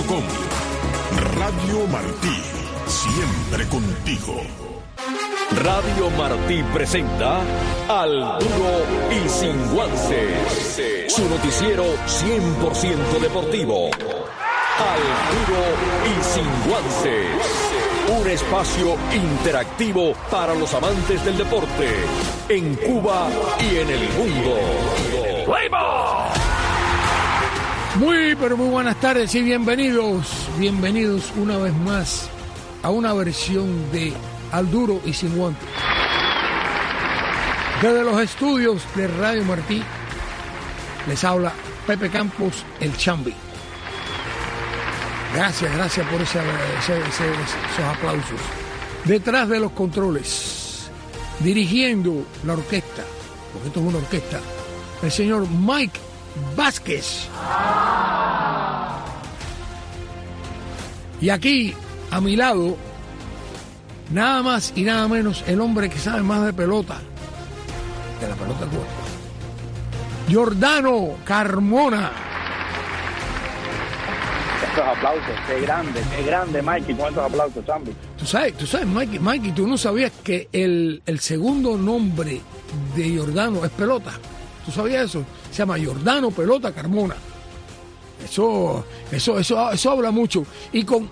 radio.com. Radio Martí, siempre contigo. Radio Martí presenta Al Duro y Sin Guantes, su noticiero 100% deportivo. Al Duro y Sin Guantes, un espacio interactivo para los amantes del deporte en Cuba y en el mundo. Muy buenas tardes y bienvenidos una vez más a una versión de Al Duro y Sin Guantes. Desde los estudios de Radio Martí les habla Pepe Campos, el Chambi. Gracias por esos aplausos. Detrás de los controles, dirigiendo la orquesta, porque esto es una orquesta, el señor Mike Vázquez. Y aquí, a mi lado, nada más y nada menos, el hombre que sabe más de pelota, de la pelota cubana, Jordano Carmona. Estos aplausos, qué grande, Mikey, con estos aplausos, Chambi. Tú sabes, Mikey, tú no sabías que el segundo nombre de Jordano es Pelota. ¿Tú sabías eso? Se llama Jordano Pelota Carmona. Eso habla mucho. Y con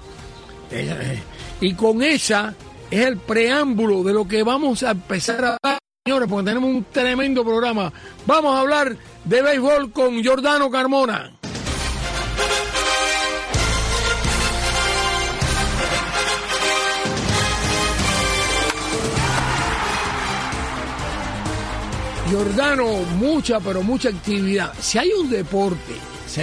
esa es el preámbulo de lo que vamos a empezar a hablar, señores, porque tenemos un tremendo programa. Vamos a hablar de béisbol con Jordano Carmona. Jordano, mucha actividad. Si hay un deporte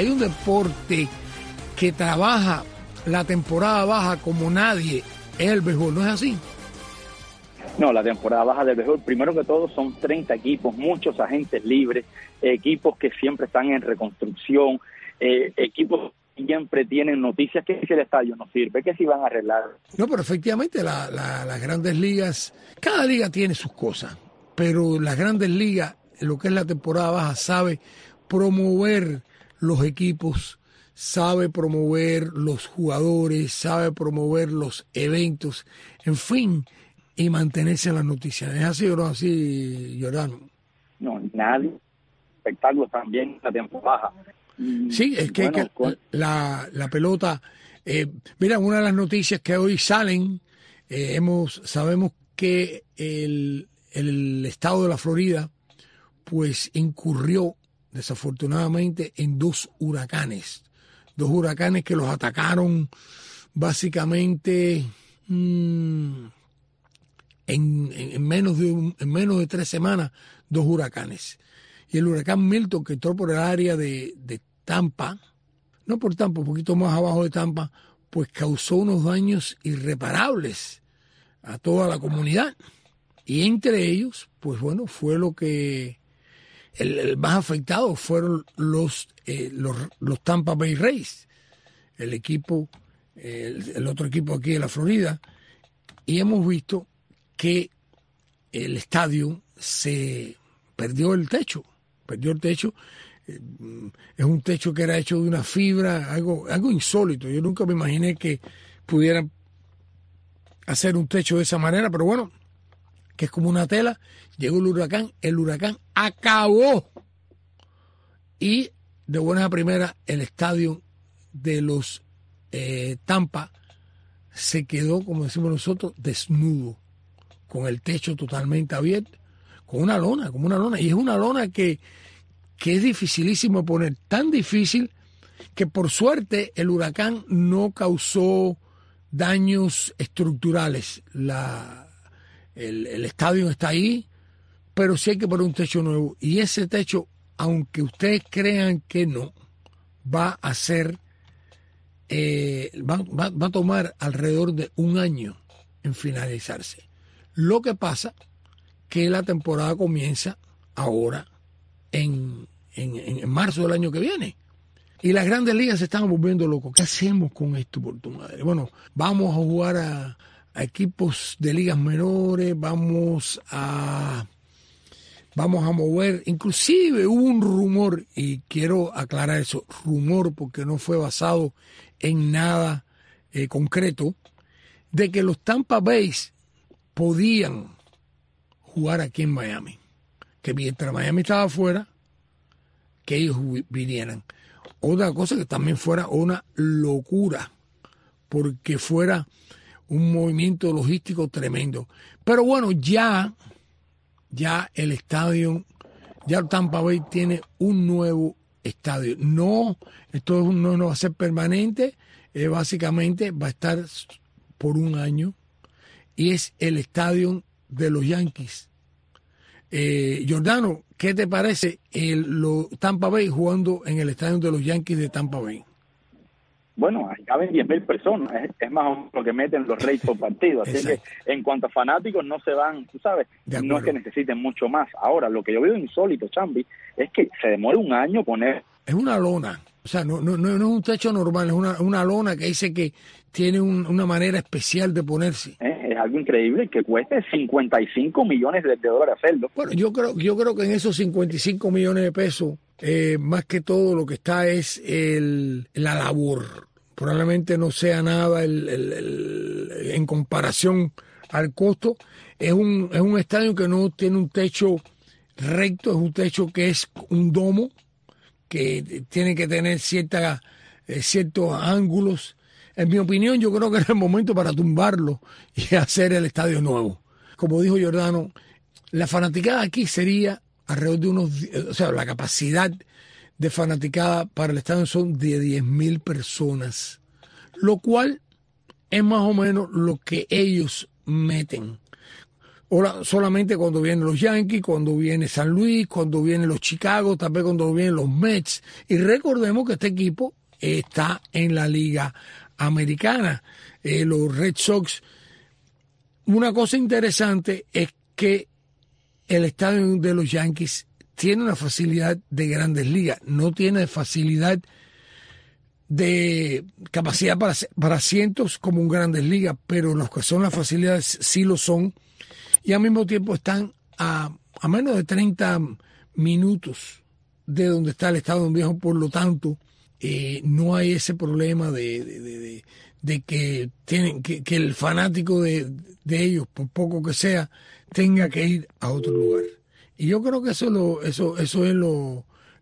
que trabaja la temporada baja como nadie, es el béisbol, ¿no es así? No, la temporada baja del béisbol, primero que todo, son 30 equipos, muchos agentes libres, equipos que siempre están en reconstrucción, equipos que siempre tienen noticias que si el estadio no sirve, que si van a arreglar. No, pero efectivamente las grandes ligas, cada liga tiene sus cosas. Pero las grandes ligas, lo que es la temporada baja, sabe promover los equipos, sabe promover los jugadores, sabe promover los eventos, en fin, y mantenerse en las noticias. ¿Es así o no así, Jordano? No, nadie. Espectáculos también la temporada baja. Sí, es que, la pelota... mira, una de las noticias que hoy salen, sabemos que el estado de la Florida pues incurrió desafortunadamente en dos huracanes que los atacaron básicamente en menos de 3 semanas, 2 huracanes. Y el huracán Milton, que entró por el área de Tampa, no por Tampa, un poquito más abajo de Tampa, pues causó unos daños irreparables a toda la comunidad. Y entre ellos, pues bueno, fue lo que el más afectado fueron los Tampa Bay Rays, el equipo, el otro equipo aquí de la Florida, y hemos visto que el estadio perdió el techo, es un techo que era hecho de una fibra, algo insólito. Yo nunca me imaginé que pudieran hacer un techo de esa manera, pero bueno, que es como una tela. Llegó el huracán acabó, y de buenas a primeras el estadio de los Tampa se quedó, como decimos nosotros, desnudo, con el techo totalmente abierto, como una lona, y es una lona que es dificilísimo poner, tan difícil que por suerte el huracán no causó daños estructurales. El estadio está ahí, pero sí hay que poner un techo nuevo. Y ese techo, aunque ustedes crean que no, va a ser, va a tomar alrededor de 1 año en finalizarse. Lo que pasa que la temporada comienza ahora en marzo del año que viene. Y las grandes ligas se están volviendo locos. ¿Qué hacemos con esto, por tu madre? Bueno, vamos a jugar a equipos de ligas menores, vamos a vamos a mover, inclusive hubo un rumor, y quiero aclarar eso, rumor porque no fue basado en nada concreto, de que los Tampa Bay podían jugar aquí en Miami, que mientras Miami estaba afuera, que ellos vinieran. Otra cosa que también fuera una locura, porque fuera un movimiento logístico tremendo. Pero bueno, ya el estadio, ya Tampa Bay tiene un nuevo estadio. No, esto no va a ser permanente, básicamente va a estar por un año, y es el estadio de los Yankees. Giordano, ¿qué te parece Tampa Bay jugando en el estadio de los Yankees de Tampa Bay? Bueno, ahí caben 10,000 personas, es más o menos lo que meten los Rays por partido, así que en cuanto a fanáticos no se van, tú sabes, no es que necesiten mucho más. Ahora, lo que yo veo insólito, Chambi, es que se demora un año poner... Es una lona, o sea, no es un techo normal, es una lona que dice que tiene una manera especial de ponerse. Es algo increíble que cueste 55 millones de dólares hacerlo. Bueno, yo creo que en esos 55 millones de pesos, más que todo lo que está es la labor. Probablemente no sea nada en comparación al costo. Es un estadio que no tiene un techo recto, es un techo que es un domo, que tiene que tener ciertos ángulos. En mi opinión, yo creo que es el momento para tumbarlo y hacer el estadio nuevo. Como dijo Giordano, la fanaticada aquí sería alrededor de la capacidad de fanaticada para el estadio son de 10,000 personas, lo cual es más o menos lo que ellos meten. Ahora, solamente cuando vienen los Yankees, cuando viene San Luis, cuando vienen los Chicago, también cuando vienen los Mets. Y recordemos que este equipo está en la Liga Americana. Los Red Sox. Una cosa interesante es que el estadio de los Yankees tiene una facilidad de Grandes Ligas, no tiene facilidad de capacidad para asientos como un Grandes Ligas, pero los que son las facilidades sí lo son, y al mismo tiempo están a menos de 30 minutos de donde está el Estadio Viejo. Por lo tanto, no hay ese problema de que tienen que el fanático de ellos, por poco que sea, tenga que ir a otro lugar. Y yo creo que eso es lo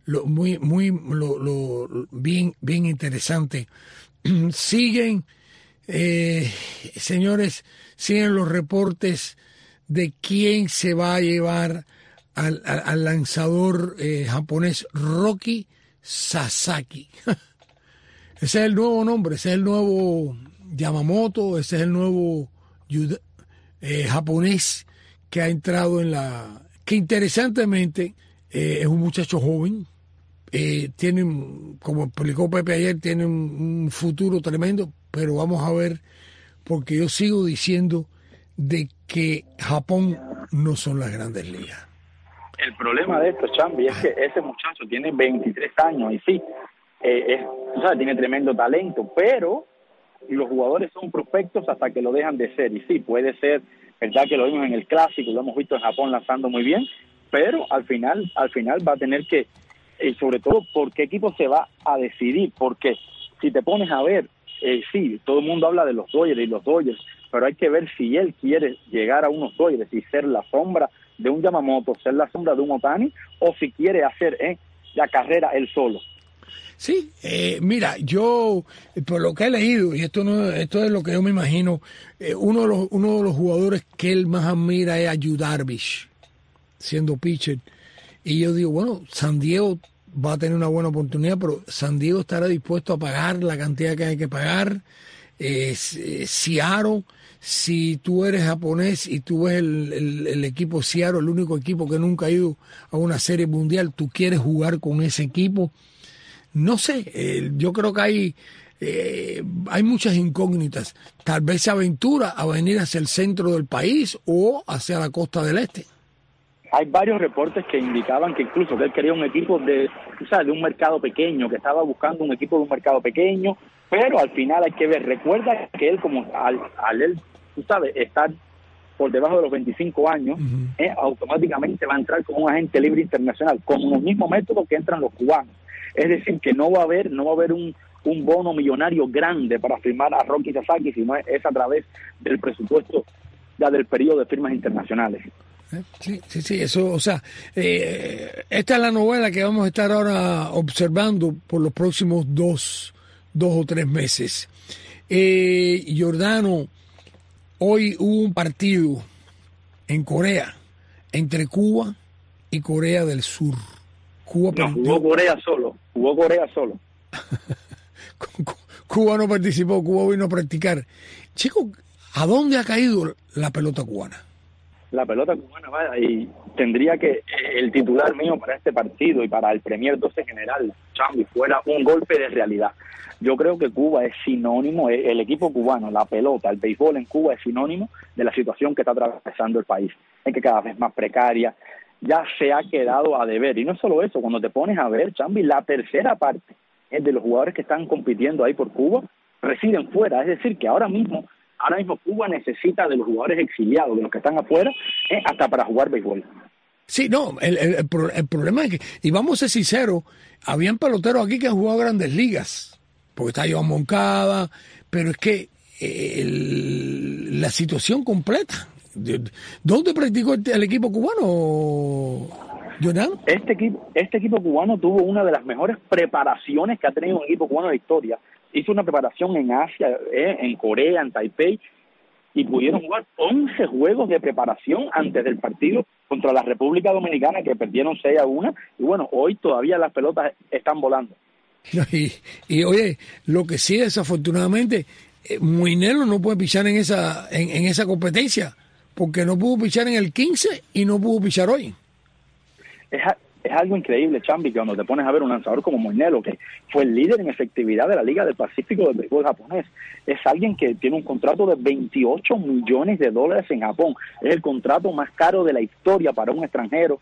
bien interesante. Siguen, señores, siguen los reportes de quién se va a llevar al lanzador japonés Roki Sasaki. Ese es el nuevo nombre, ese es el nuevo Yamamoto, ese es el nuevo japonés que ha entrado que interesantemente es un muchacho joven, tiene, como explicó Pepe ayer, tiene un futuro tremendo, pero vamos a ver, porque yo sigo diciendo de que Japón no son las Grandes Ligas. El problema de esto, Chambi, es que ese muchacho tiene 23 años y sí, tiene tremendo talento, pero los jugadores son prospectos hasta que lo dejan de ser. Y sí, puede ser verdad que lo vimos en el Clásico, lo hemos visto en Japón lanzando muy bien, pero al final va a tener que, sobre todo, ¿por qué equipo se va a decidir? Porque si te pones a ver, sí, todo el mundo habla de los Dodgers, pero hay que ver si él quiere llegar a unos Dodgers y ser la sombra de un Yamamoto, ser la sombra de un Ohtani, o si quiere hacer la carrera él solo. Sí, mira, yo por lo que he leído, y esto es lo que yo me imagino, uno de los jugadores que él más admira es a Yu Darvish, siendo pitcher. Y yo digo, bueno, San Diego va a tener una buena oportunidad, pero San Diego estará dispuesto a pagar la cantidad que hay que pagar. Seattle, si tú eres japonés y tú ves el equipo Seattle, el único equipo que nunca ha ido a una serie mundial, tú quieres jugar con ese equipo. No sé, yo creo que hay muchas incógnitas. Tal vez se aventura a venir hacia el centro del país o hacia la costa del este. Hay varios reportes que indicaban que incluso que él quería un equipo de un mercado pequeño, que estaba buscando un equipo de un mercado pequeño, pero al final hay que ver. Recuerda que él, como al él, estar por debajo de los 25 años, automáticamente va a entrar como un agente libre internacional, con los mismos métodos que entran los cubanos. Es decir, que no va a haber un bono millonario grande para firmar a Rocky Sasaki, sino es a través del presupuesto ya del periodo de firmas internacionales. Sí, eso, o sea, esta es la novela que vamos a estar ahora observando por los próximos dos o 3 meses. Giordano, hoy hubo un partido en Corea entre Cuba y Corea del Sur. Jugó Corea solo. Cuba no participó, Cuba vino a practicar. Chicos, ¿a dónde ha caído la pelota cubana? La pelota cubana, vaya, y tendría que el titular mío para este partido y para el Premier 12 general, Chambi, fuera un golpe de realidad. Yo creo que Cuba es sinónimo, el equipo cubano, la pelota, el béisbol en Cuba es sinónimo de la situación que está atravesando el país, es que cada vez más precaria, ya se ha quedado a deber. Y no solo eso, cuando te pones a ver, Chambi, la tercera parte es de los jugadores que están compitiendo ahí por Cuba residen fuera, es decir, que ahora mismo Cuba necesita de los jugadores exiliados, de los que están afuera, hasta para jugar béisbol. Sí, no, el problema es que, y vamos a ser sinceros, habían peloteros aquí que han jugado grandes ligas, porque está Joan Moncada, pero es que la situación completa. ¿Dónde practicó el equipo cubano, Jonathan? Este equipo cubano tuvo una de las mejores preparaciones que ha tenido un equipo cubano de historia. Hizo una preparación en Asia, en Corea, en Taipei, y pudieron jugar 11 juegos de preparación antes del partido contra la República Dominicana, que perdieron 6-1, y bueno, hoy todavía las pelotas están volando. Y oye, lo que sí, desafortunadamente, Moinelo no puede pichar en esa competencia, porque no pudo pichar en el 15 y no pudo pichar hoy. Es algo increíble, Chambi, que cuando te pones a ver un lanzador como Moinelo, que fue el líder en efectividad de la Liga del Pacífico del béisbol japonés, es alguien que tiene un contrato de $28 millones en Japón. Es el contrato más caro de la historia para un extranjero,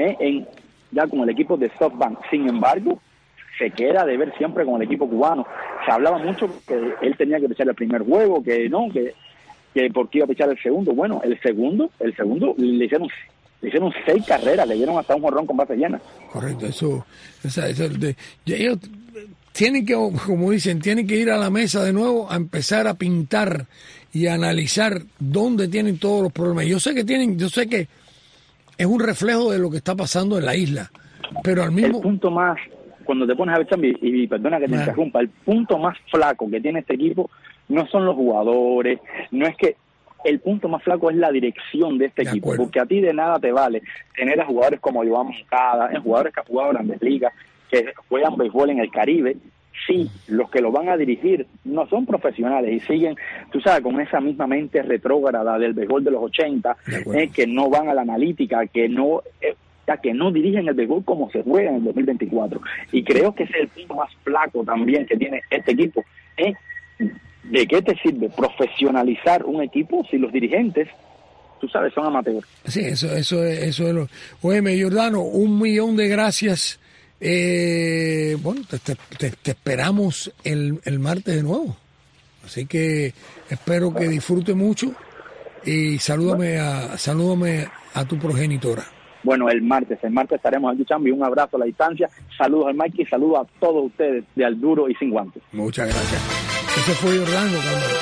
ya con el equipo de SoftBank. Sin embargo, se queda de ver siempre con el equipo cubano. Se hablaba mucho que él tenía que pichar el primer juego, que porque iba a pichar el segundo. Bueno, el segundo le hicieron 6 carreras, le dieron hasta un jonrón con base llena. Correcto, ellos tienen que, como dicen, tienen que ir a la mesa de nuevo a empezar a pintar y a analizar dónde tienen todos los problemas. Yo sé que es un reflejo de lo que está pasando en la isla, pero al mismo... El punto más, cuando te pones a ver, Chambi, y perdona que te interrumpa, el punto más flaco que tiene este equipo no son los jugadores, no es que... El punto más flaco es la dirección de este equipo, porque a ti de nada te vale tener a jugadores como Joan Moncada, jugadores que han jugado Grandes Ligas, que juegan béisbol en el Caribe, si los que lo van a dirigir no son profesionales y siguen, tú sabes, con esa misma mente retrógrada del béisbol de los 80, que no van a la analítica, que no dirigen el béisbol como se juega en el 2024. Y creo que ese es el punto más flaco también que tiene este equipo. ¿De qué te sirve profesionalizar un equipo si los dirigentes, tú sabes, son amateurs? Sí, eso es lo... Óyeme, Giordano, 1.000.000 de gracias. Bueno, te esperamos el martes de nuevo. Así que espero que disfrute mucho y salúdame a tu progenitora. Bueno, el martes estaremos aquí, Chambi. Un abrazo a la distancia. Saludos al Mikey y saludos a todos ustedes de Al Duro y Sin Guantes. Muchas gracias. Ese fue Giordano,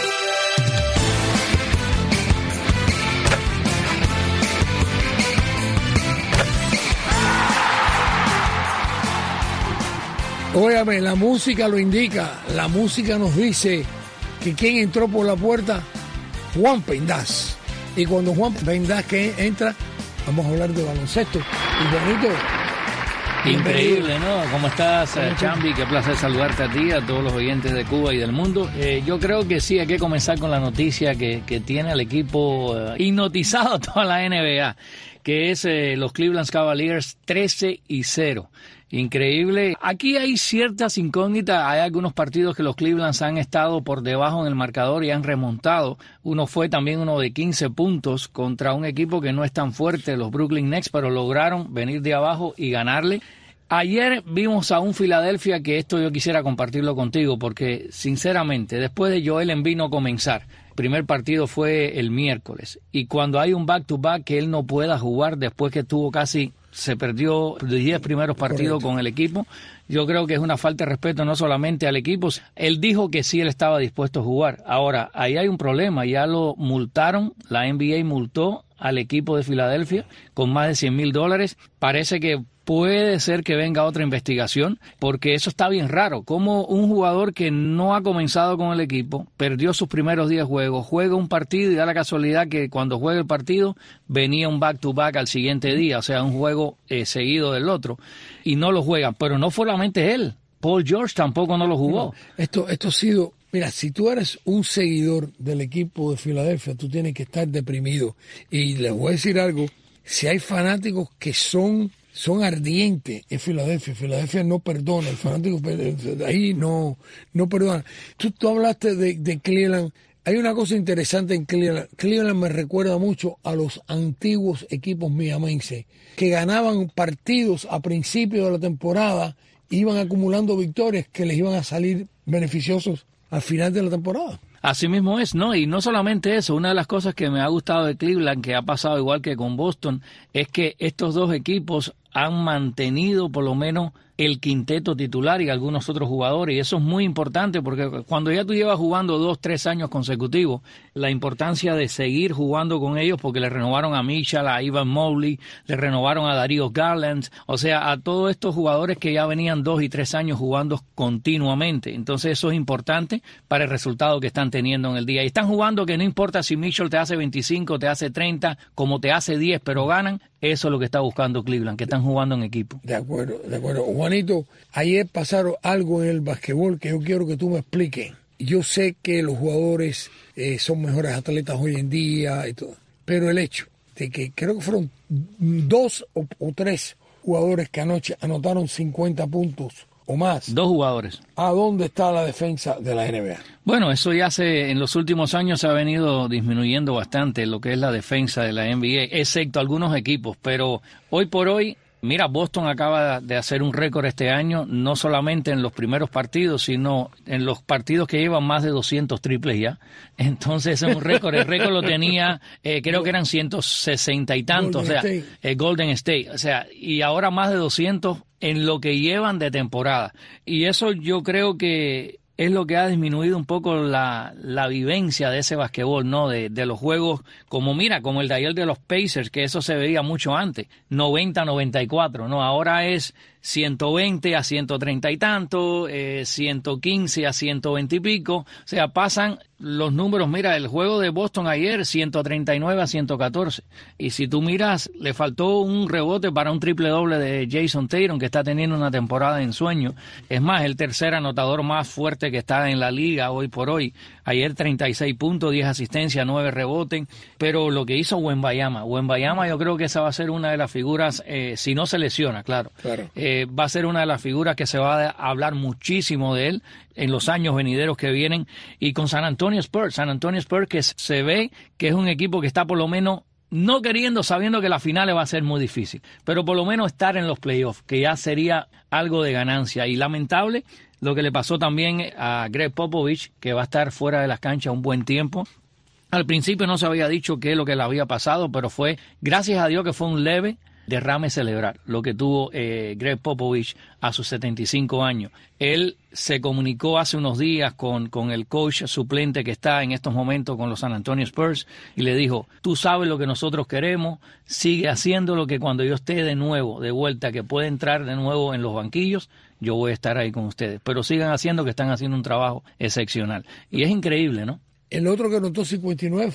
Óyame, la música lo indica. La música nos dice que quien entró por la puerta, Juan Pendaz. Y cuando Juan Pendaz que entra, vamos a hablar de baloncesto. Y Juanito, increíble, ¿no? ¿Cómo estás, Chambi? Qué placer saludarte a ti, a todos los oyentes de Cuba y del mundo. Yo creo que sí, hay que comenzar con la noticia que tiene al equipo hipnotizado toda la NBA, que es los Cleveland Cavaliers 13-0. Increíble. Aquí hay ciertas incógnitas. Hay algunos partidos que los Clevelands han estado por debajo en el marcador y han remontado. Uno fue también uno de 15 puntos contra un equipo que no es tan fuerte, los Brooklyn Nets, pero lograron venir de abajo y ganarle. Ayer vimos a un Filadelfia que esto yo quisiera compartirlo contigo porque, sinceramente, después de Joel Embiid no comenzar, primer partido fue el miércoles. Y cuando hay un back-to-back que él no pueda jugar después que se perdió 10 primeros partidos con el equipo, yo creo que es una falta de respeto no solamente al equipo. Él dijo que sí, él estaba dispuesto a jugar. Ahora, ahí hay un problema, ya lo multaron, la NBA multó al equipo de Filadelfia con más de $100,000. Parece que puede ser que venga otra investigación, porque eso está bien raro. Como un jugador que no ha comenzado con el equipo, perdió sus primeros 10 juegos, juega un partido y da la casualidad que cuando juega el partido venía un back-to-back al siguiente día, o sea, un juego seguido del otro, y no lo juegan. Pero no solamente él, Paul George tampoco no lo jugó. Esto ha sido... Mira, si tú eres un seguidor del equipo de Filadelfia, tú tienes que estar deprimido. Y les voy a decir algo, si hay fanáticos que son ardientes en Filadelfia no perdona, el fanático de ahí no perdona. Tú hablaste de Cleveland, hay una cosa interesante en Cleveland. Cleveland me recuerda mucho a los antiguos equipos miamenses, que ganaban partidos a principio de la temporada, iban acumulando victorias que les iban a salir beneficiosos al final de la temporada. Así mismo es, ¿no? Y no solamente eso, una de las cosas que me ha gustado de Cleveland, que ha pasado igual que con Boston, es que estos dos equipos han mantenido por lo menos el quinteto titular y algunos otros jugadores, y eso es muy importante porque cuando ya tú llevas jugando 2-3 años consecutivos, la importancia de seguir jugando con ellos, porque le renovaron a Mitchell, a Evan Mobley, le renovaron a Darius Garland, o sea, a todos estos jugadores que ya venían 2 y 3 años jugando continuamente. Entonces eso es importante para el resultado que están teniendo en el día, y están jugando que no importa si Mitchell te hace 25, te hace 30, como te hace 10, pero ganan. Eso es lo que está buscando Cleveland, que están jugando en equipo. De acuerdo. Juanito, ayer pasaron algo en el basquetbol que yo quiero que tú me expliques. Yo sé que los jugadores son mejores atletas hoy en día y todo, pero el hecho de que creo que fueron 2 o 3 jugadores que anoche anotaron 50 puntos o más. 2 jugadores. ¿A dónde está la defensa de la NBA? Bueno, eso ya en los últimos años se ha venido disminuyendo bastante lo que es la defensa de la NBA, excepto algunos equipos, pero hoy por hoy, mira, Boston acaba de hacer un récord este año, no solamente en los primeros partidos, sino en los partidos que llevan más de 200 triples ya. Entonces es un récord, el récord lo tenía, creo que eran 160 y tantos, Golden State, o sea, y ahora más de 200 en lo que llevan de temporada. Y eso yo creo que es lo que ha disminuido un poco la vivencia de ese basquetbol, ¿no? De los juegos, como el de ayer de los Pacers, que eso se veía mucho antes, 90-94, ¿no? Ahora es 120 a 130 y tanto, 115 a 120 y pico, o sea, pasan los números. Mira, el juego de Boston ayer, 139 a 114, y si tú miras, le faltó un rebote para un triple doble de Jason Tatum, que está teniendo una temporada de ensueño. Es más, el tercer anotador más fuerte que está en la liga hoy por hoy. Ayer 36 puntos, 10 asistencias, 9 rebotes, pero lo que hizo Wembanyama, yo creo que esa va a ser una de las figuras, si no se lesiona, claro. Va a ser una de las figuras que se va a hablar muchísimo de él en los años venideros que vienen. Y con San Antonio Spurs que se ve que es un equipo que está por lo menos no queriendo, sabiendo que la final va a ser muy difícil, pero por lo menos estar en los playoffs, que ya sería algo de ganancia. Y lamentable lo que le pasó también a Greg Popovich, que va a estar fuera de las canchas un buen tiempo. Al principio no se había dicho qué es lo que le había pasado, pero fue, gracias a Dios, que fue un leve derrame cerebral, lo que tuvo Greg Popovich a sus 75 años. Él se comunicó hace unos días con el coach suplente que está en estos momentos con los San Antonio Spurs y le dijo: tú sabes lo que nosotros queremos, sigue haciendo lo que cuando yo esté de nuevo, de vuelta, que pueda entrar de nuevo en los banquillos, yo voy a estar ahí con ustedes. Pero sigan haciendo, que están haciendo un trabajo excepcional. Y es increíble, ¿no? El otro que anotó 59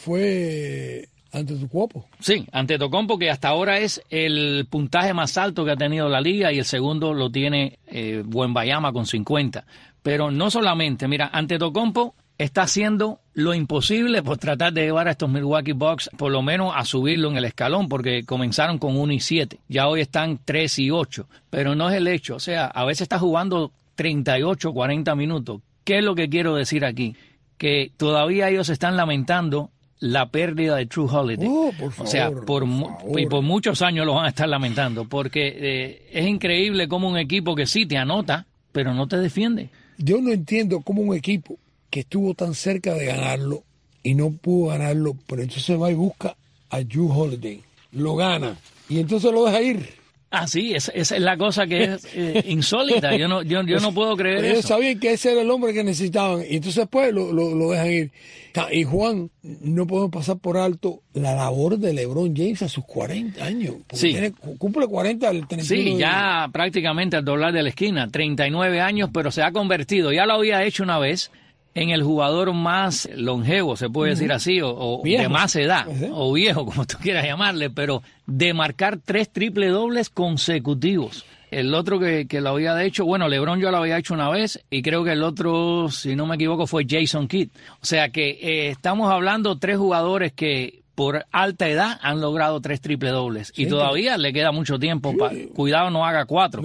fue Antetokounmpo. Sí, Antetokounmpo, que hasta ahora es el puntaje más alto que ha tenido la liga, y el segundo lo tiene Wembanyama con 50. Pero no solamente, mira, Antetokounmpo está haciendo lo imposible por tratar de llevar a estos Milwaukee Bucks por lo menos a subirlo en el escalón, porque comenzaron con 1-7, ya hoy están 3-8, pero no es el hecho, o sea, a veces está jugando 38, 40 minutos. ¿Qué es lo que quiero decir aquí? Que todavía ellos están lamentando la pérdida de True Holiday. Por favor, o sea, por muchos años lo van a estar lamentando, porque es increíble cómo un equipo que sí te anota, pero no te defiende. Yo no entiendo cómo un equipo que estuvo tan cerca de ganarlo y no pudo ganarlo, pero entonces va y busca a Jrue Holiday, lo gana y entonces lo deja ir. Ah, sí, esa es la cosa que es insólita. Yo no puedo creer ellos eso. Sabían que ese era el hombre que necesitaban y entonces pues lo dejan ir. Y Juan, no podemos pasar por alto la labor de LeBron James a sus 40 años. Sí. Cumple 40 el 31 Sí, ya prácticamente al doblar de la esquina, 39 años, pero se ha convertido, ya lo había hecho una vez, en el jugador más longevo, se puede decir así, o de más edad, o viejo, como tú quieras llamarle, pero de marcar 3 triple dobles consecutivos. El otro que lo había hecho, bueno, LeBron yo lo había hecho una vez, y creo que el otro, si no me equivoco, fue Jason Kidd. O sea que estamos hablando 3 jugadores que por alta edad han logrado 3 triple dobles. Sí, y todavía le queda mucho tiempo. Cuidado, no haga 4.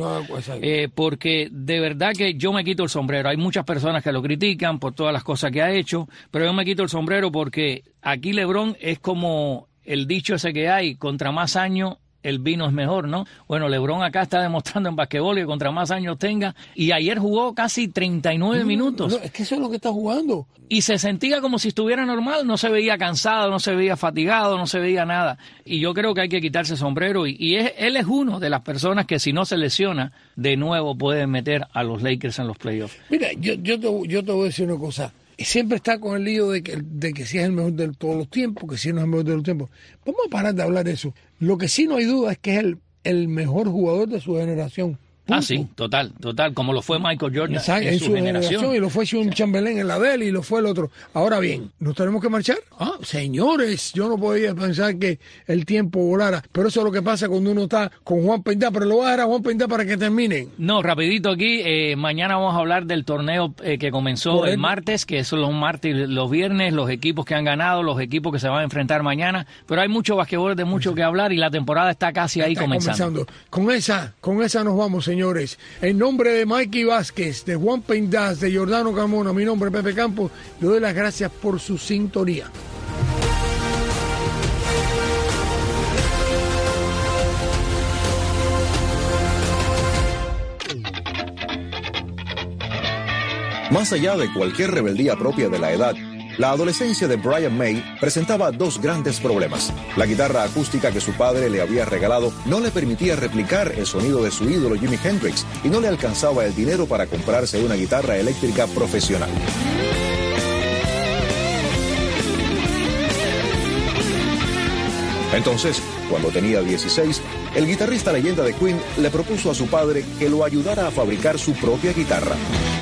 Porque de verdad que yo me quito el sombrero. Hay muchas personas que lo critican por todas las cosas que ha hecho, pero yo me quito el sombrero porque aquí LeBron es como el dicho ese que hay, contra más años el vino es mejor, ¿no? Bueno, LeBron acá está demostrando en basquetbol que contra más años tenga, y ayer jugó casi 39 minutos. No, es que eso es lo que está jugando. Y se sentía como si estuviera normal, no se veía cansado, no se veía fatigado, no se veía nada. Y yo creo que hay que quitarse el sombrero, él es uno de las personas que si no se lesiona, de nuevo puede meter a los Lakers en los playoffs. Mira, yo te voy a decir una cosa. Siempre está con el lío de que si es el mejor de todos los tiempos, que si no es el mejor de los tiempos. Vamos a parar de hablar de eso. Lo que sí no hay duda es que es el mejor jugador de su generación. Punto. Ah, sí, total, como lo fue Michael Jordan. Exacto, en su generación. Y lo fue Sean Chamberlain en la de él y lo fue el otro. Ahora bien, ¿nos tenemos que marchar? Señores, yo no podía pensar que el tiempo volara, pero eso es lo que pasa cuando uno está con Juan Pindá, pero lo voy a dar a Juan Pindá para que terminen. No, rapidito aquí, mañana vamos a hablar del torneo que comenzó el martes, que son los martes y los viernes, los equipos que han ganado, los equipos que se van a enfrentar mañana, pero hay mucho basquetbol de mucho que hablar y la temporada está casi ahí comenzando. Con esa nos vamos, señores. En nombre de Mikey Vázquez, de Juan Pendaz, de Jordano Carmona, mi nombre es Pepe Campos, le doy las gracias por su sintonía. Más allá de cualquier rebeldía propia de la edad, la adolescencia de Brian May presentaba 2 grandes problemas. La guitarra acústica que su padre le había regalado no le permitía replicar el sonido de su ídolo Jimi Hendrix y no le alcanzaba el dinero para comprarse una guitarra eléctrica profesional. Entonces, cuando tenía 16, el guitarrista leyenda de Queen le propuso a su padre que lo ayudara a fabricar su propia guitarra.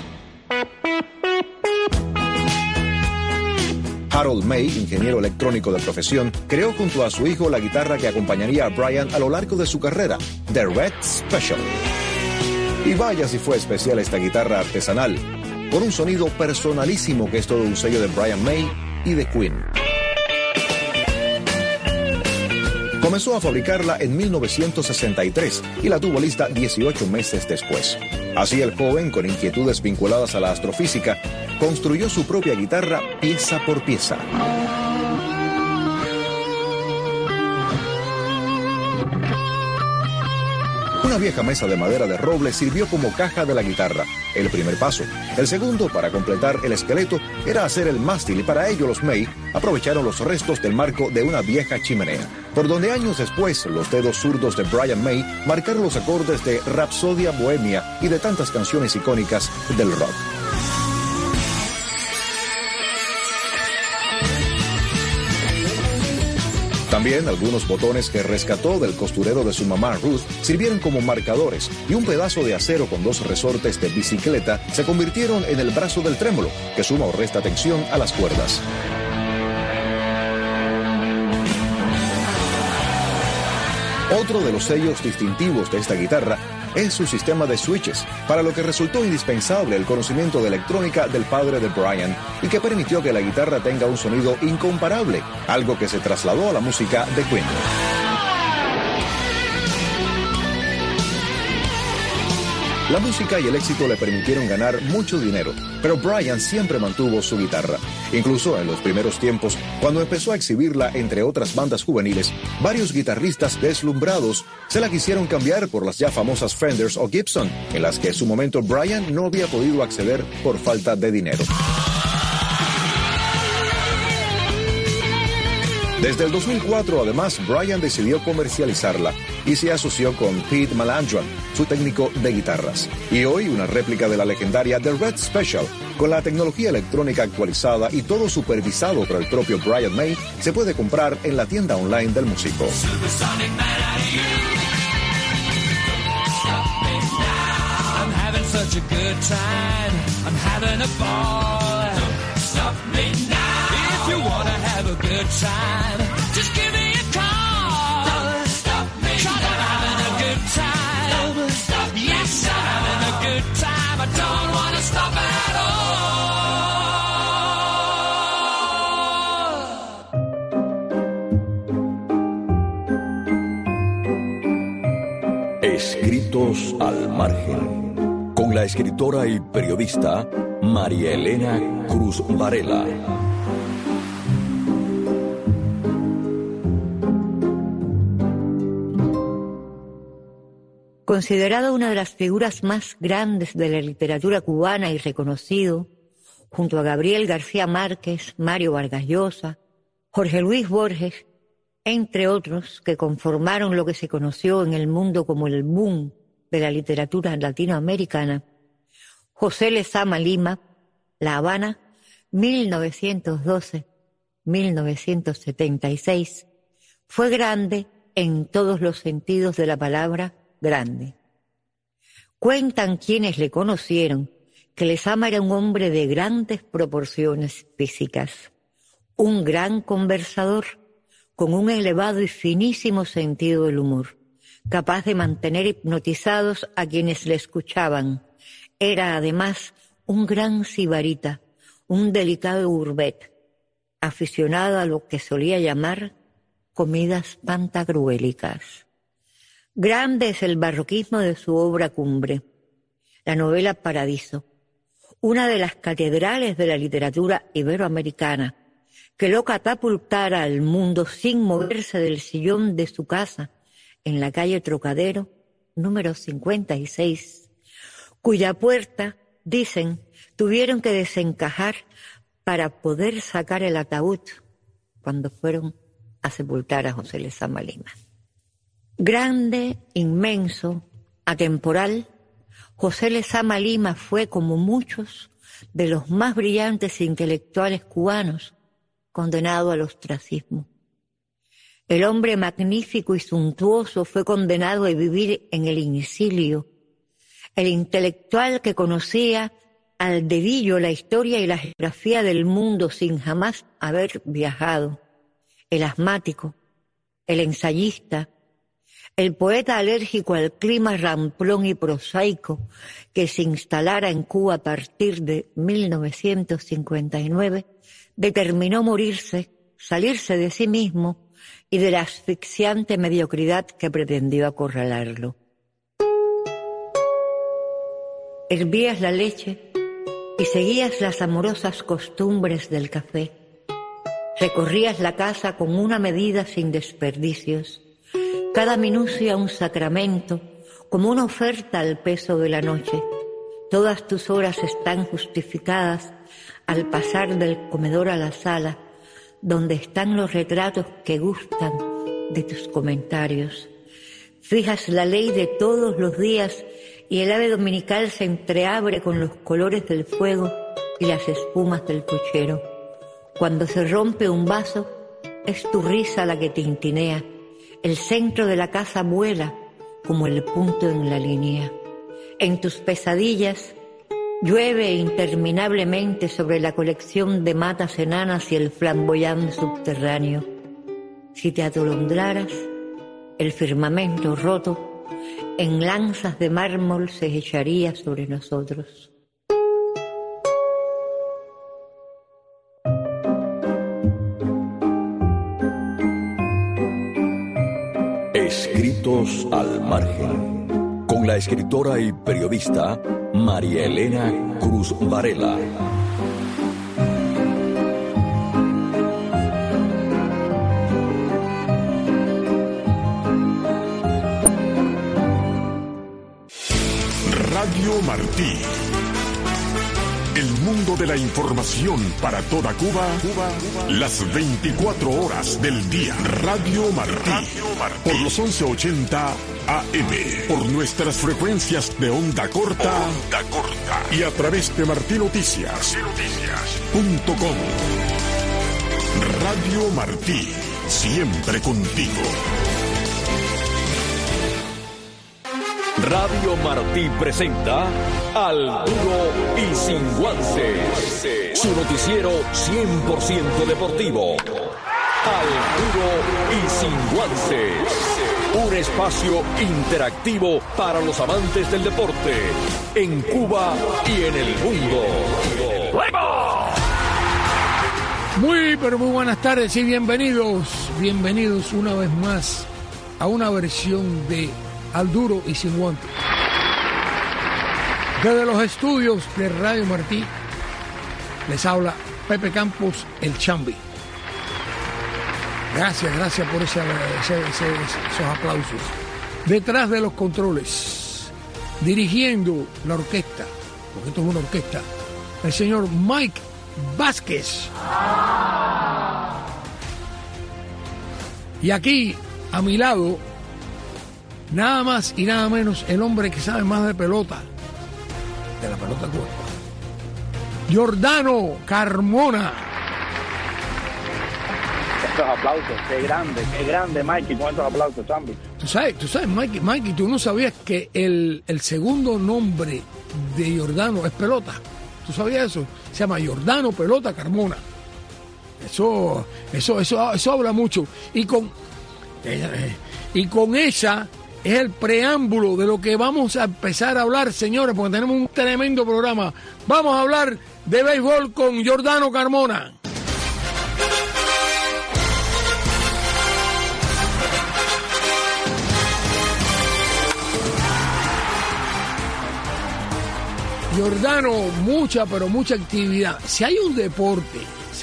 Harold May, ingeniero electrónico de profesión, creó junto a su hijo la guitarra que acompañaría a Brian a lo largo de su carrera, The Red Special. Y vaya si fue especial esta guitarra artesanal, con un sonido personalísimo que es todo un sello de Brian May y de Queen. Comenzó a fabricarla en 1963 y la tuvo lista 18 meses después. Así el joven, con inquietudes vinculadas a la astrofísica, construyó su propia guitarra pieza por pieza. Una vieja mesa de madera de roble sirvió como caja de la guitarra, el primer paso. El segundo, para completar el esqueleto, era hacer el mástil y para ello los May aprovecharon los restos del marco de una vieja chimenea, por donde años después los dedos zurdos de Brian May marcaron los acordes de Rapsodia Bohemia y de tantas canciones icónicas del rock. También algunos botones que rescató del costurero de su mamá Ruth sirvieron como marcadores y un pedazo de acero con 2 resortes de bicicleta se convirtieron en el brazo del trémolo, que suma o resta tensión a las cuerdas. Otro de los sellos distintivos de esta guitarra es su sistema de switches, para lo que resultó indispensable el conocimiento de electrónica del padre de Brian y que permitió que la guitarra tenga un sonido incomparable, algo que se trasladó a la música de Queen. La música y el éxito le permitieron ganar mucho dinero, pero Brian siempre mantuvo su guitarra. Incluso en los primeros tiempos, cuando empezó a exhibirla entre otras bandas juveniles, varios guitarristas deslumbrados se la quisieron cambiar por las ya famosas Fenders o Gibson, en las que en su momento Brian no había podido acceder por falta de dinero. Desde el 2004, además, Brian decidió comercializarla y se asoció con Pete Malandran, su técnico de guitarras. Y hoy, una réplica de la legendaria The Red Special, con la tecnología electrónica actualizada y todo supervisado por el propio Brian May, se puede comprar en la tienda online del músico. Such a good time, I'm having a ball. Don't stop me now. If you wanna have a good time, just give me a call. Don't stop me now. I'm having a good time. Don't stop me yes, now. I'm having a good time. I don't wanna stop at all. Escritos al margen. Con la escritora y periodista María Elena Cruz Varela. Considerado una de las figuras más grandes de la literatura cubana y reconocido, junto a Gabriel García Márquez, Mario Vargas Llosa, Jorge Luis Borges, entre otros que conformaron lo que se conoció en el mundo como el boom de la literatura latinoamericana, José Lezama Lima, La Habana, 1912-1976, fue grande en todos los sentidos de la palabra grande. Cuentan quienes le conocieron que Lezama era un hombre de grandes proporciones físicas, un gran conversador con un elevado y finísimo sentido del humor, capaz de mantener hipnotizados a quienes le escuchaban. Era además un gran sibarita, un delicado urbet, aficionado a lo que solía llamar comidas pantagruélicas. Grande es el barroquismo de su obra cumbre, la novela Paradiso, una de las catedrales de la literatura iberoamericana, que lo catapultara al mundo sin moverse del sillón de su casa, en la calle Trocadero, número 56, cuya puerta, dicen, tuvieron que desencajar para poder sacar el ataúd cuando fueron a sepultar a José Lezama Lima. Grande, inmenso, atemporal, José Lezama Lima fue, como muchos de los más brillantes intelectuales cubanos, condenado al ostracismo. El hombre magnífico y suntuoso fue condenado a vivir en el incilio. El intelectual que conocía al dedillo la historia y la geografía del mundo sin jamás haber viajado. El asmático, el ensayista, el poeta alérgico al clima ramplón y prosaico que se instalara en Cuba a partir de 1959, determinó morirse, salirse de sí mismo y de la asfixiante mediocridad que pretendió acorralarlo. Hervías la leche y seguías las amorosas costumbres del café. Recorrías la casa con una medida sin desperdicios, cada minucia un sacramento, como una oferta al peso de la noche. Todas tus horas están justificadas al pasar del comedor a la sala, donde están los retratos que gustan de tus comentarios. Fijas la ley de todos los días y el ave dominical se entreabre con los colores del fuego y las espumas del puchero. Cuando se rompe un vaso, es tu risa la que tintinea. El centro de la casa vuela como el punto en la línea. En tus pesadillas llueve interminablemente sobre la colección de matas enanas y el flamboyán subterráneo. Si te atolondraras, el firmamento roto en lanzas de mármol se echaría sobre nosotros. Escritos al margen, con la escritora y periodista María Elena Cruz Varela. Radio Martí. El mundo de la información para toda Cuba, las 24 horas del día. Radio Martí, por los 1180 AM, por nuestras frecuencias de onda corta, y a través de martinoticias.com. Radio Martí, siempre contigo. Radio Martí presenta Al Duro y Sin Guantes, su noticiero 100% deportivo. Al Duro y Sin Guantes, un espacio interactivo para los amantes del deporte en Cuba y en el mundo. Muy buenas tardes y bienvenidos una vez más a una versión de Al Duro y Sin Guantes. Desde los estudios de Radio Martí les habla Pepe Campos, el Chambi. Gracias por esos aplausos. Detrás de los controles, dirigiendo la orquesta, porque esto es una orquesta, el señor Mike Vázquez. Y aquí, a mi lado, nada más y nada menos el hombre que sabe más de pelota, de la pelota cubana, Giordano Carmona. Estos aplausos, qué grande, Mikey, con estos aplausos, Chambi. Tú sabes, Mikey, tú no sabías que el segundo nombre de Giordano es pelota. ¿Tú sabías eso? Se llama Giordano Pelota Carmona. Eso habla mucho. Y con esa es el preámbulo de lo que vamos a empezar a hablar, señores, porque tenemos un tremendo programa. Vamos a hablar de béisbol con Giordano Carmona. Giordano, mucha actividad. Si hay un deporte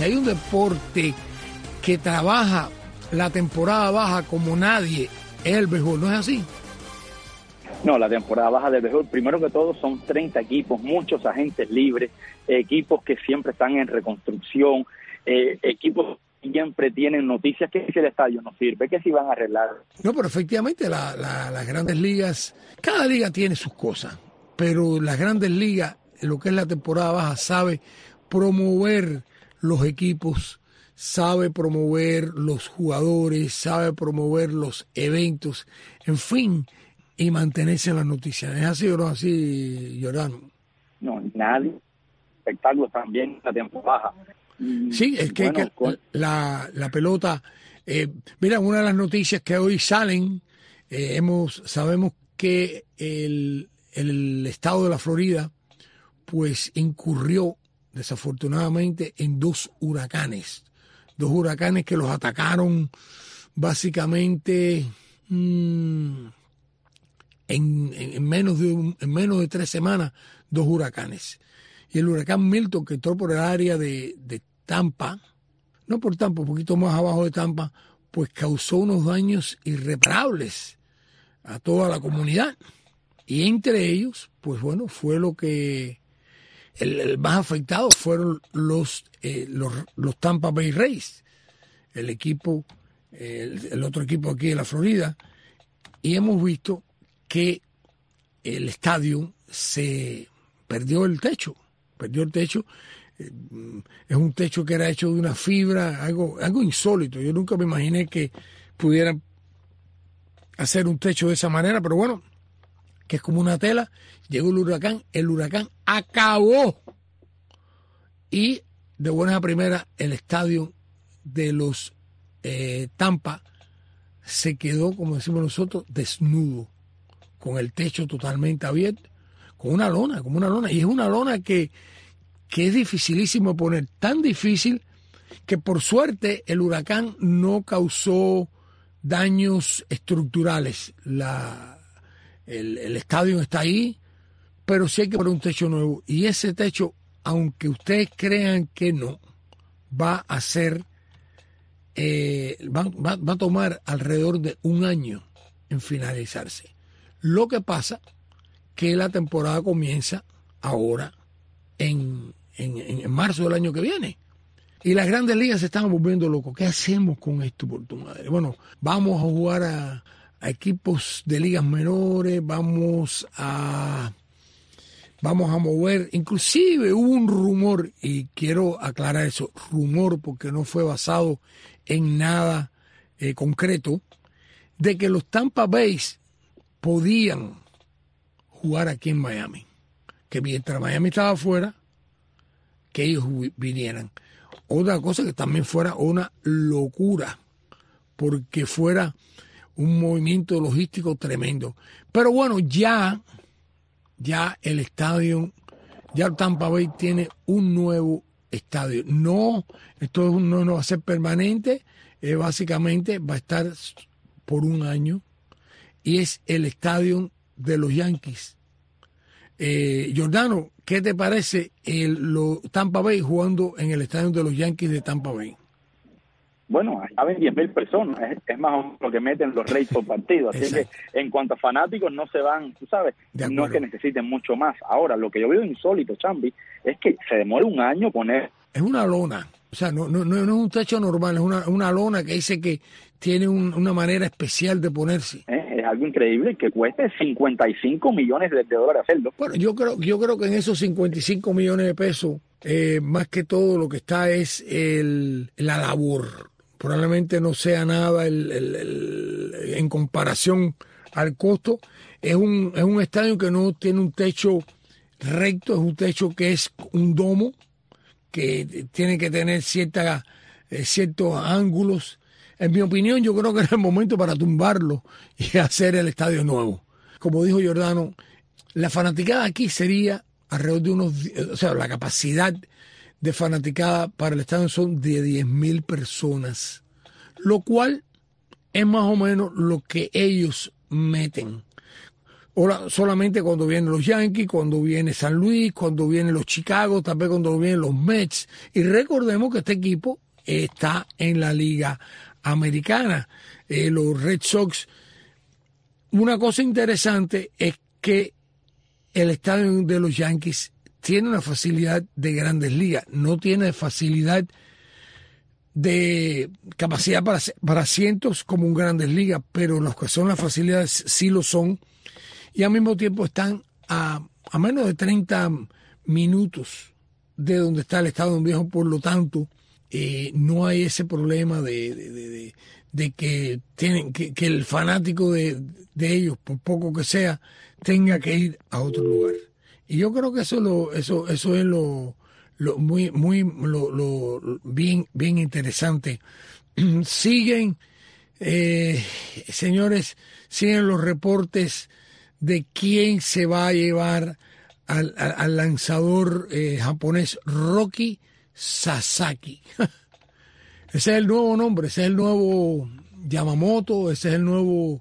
que trabaja la temporada baja como nadie, es el béisbol, ¿no es así? No, la temporada baja del béisbol, primero que todo, son 30 equipos, muchos agentes libres, equipos que siempre están en reconstrucción, equipos que siempre tienen noticias que si el estadio no sirve, que si van a arreglar. No, pero efectivamente las grandes ligas, cada liga tiene sus cosas, pero las grandes ligas, lo que es la temporada baja, sabe promover los equipos, sabe promover los jugadores, sabe promover los eventos, en fin, y mantenerse en las noticias. ¿Es así o no así, Giordano? No, nadie. Espectáculos también la temporada baja. Sí, es que, bueno, la pelota... mira, una de las noticias que hoy salen, sabemos que el estado de la Florida pues incurrió desafortunadamente en dos huracanes que los atacaron básicamente en menos de 3 semanas, 2 huracanes. Y el huracán Milton, que entró por el área de Tampa, no por Tampa, un poquito más abajo de Tampa, pues causó unos daños irreparables a toda la comunidad. Y entre ellos, pues bueno, fue lo que el más afectado fueron los Tampa Bay Rays, el otro equipo aquí de la Florida, y hemos visto que el estadio se perdió el techo. Es un techo que era hecho de una fibra, algo insólito. Yo nunca me imaginé que pudieran hacer un techo de esa manera, pero bueno, que es como una tela. Llegó el huracán acabó. Y de buenas a primeras, el estadio de los Tampa se quedó, como decimos nosotros, desnudo, con el techo totalmente abierto, como una lona. Y es una lona que es dificilísimo poner, tan difícil que por suerte el huracán no causó daños estructurales. El estadio está ahí, pero sí hay que poner un techo nuevo. Y ese techo, aunque ustedes crean que no, va a ser, va a tomar alrededor de 1 año en finalizarse. Lo que pasa que la temporada comienza ahora en en marzo del año que viene. Y las grandes ligas se están volviendo locos. ¿Qué hacemos con esto, por tu madre? Bueno, vamos a jugar a equipos de ligas menores, vamos a mover. Inclusive hubo un rumor, y quiero aclarar eso, rumor porque no fue basado en nada concreto, de que los Tampa Bay podían jugar aquí en Miami. Que mientras Miami estaba afuera, que ellos vinieran. Otra cosa que también fuera una locura, porque fuera un movimiento logístico tremendo. Pero bueno, ya el estadio, ya Tampa Bay tiene un nuevo estadio. No, esto no va a ser permanente, básicamente va a estar por un año, y es el estadio de los Yankees. Giordano, ¿qué te parece Tampa Bay jugando en el estadio de los Yankees de Tampa Bay? Bueno, caben 10.000 personas, es más o menos lo que meten los Rays por partido, así que en cuanto a fanáticos no se van, tú sabes, no es que necesiten mucho más. Ahora, lo que yo veo insólito, Chambi, es que se demora un año poner... Es una lona, o sea, no es un techo normal, es una lona que dice que tiene una manera especial de ponerse. Es algo increíble que cueste 55 millones de dólares hacerlo. Bueno, yo creo que en esos 55 millones de pesos, más que todo lo que está es la labor. Probablemente no sea nada en comparación al costo. Es un estadio que no tiene un techo recto, es un techo que es un domo, que tiene que tener ciertos ángulos. En mi opinión, yo creo que era el momento para tumbarlo y hacer el estadio nuevo. Como dijo Giordano, la fanaticada aquí sería alrededor de la capacidad de fanaticada para el estadio son de 10.000 personas, lo cual es más o menos lo que ellos meten. Ahora, solamente cuando vienen los Yankees, cuando viene San Luis, cuando vienen los Chicago, también cuando vienen los Mets. Y recordemos que este equipo está en la Liga Americana. Los Red Sox. Una cosa interesante es que el estadio de los Yankees tiene una facilidad de grandes ligas, no tiene facilidad de capacidad para asientos como un grandes ligas, pero los que son las facilidades sí lo son, y al mismo tiempo están a menos de 30 minutos de donde está el estadio viejo. Por lo tanto, no hay ese problema de que tienen que el fanático de ellos, por poco que sea, tenga que ir a otro lugar. Y yo creo que eso es lo bien interesante. Siguen, señores, siguen los reportes de quién se va a llevar al lanzador japonés Roki Sasaki. Ese es el nuevo nombre, ese es el nuevo Yamamoto, ese es el nuevo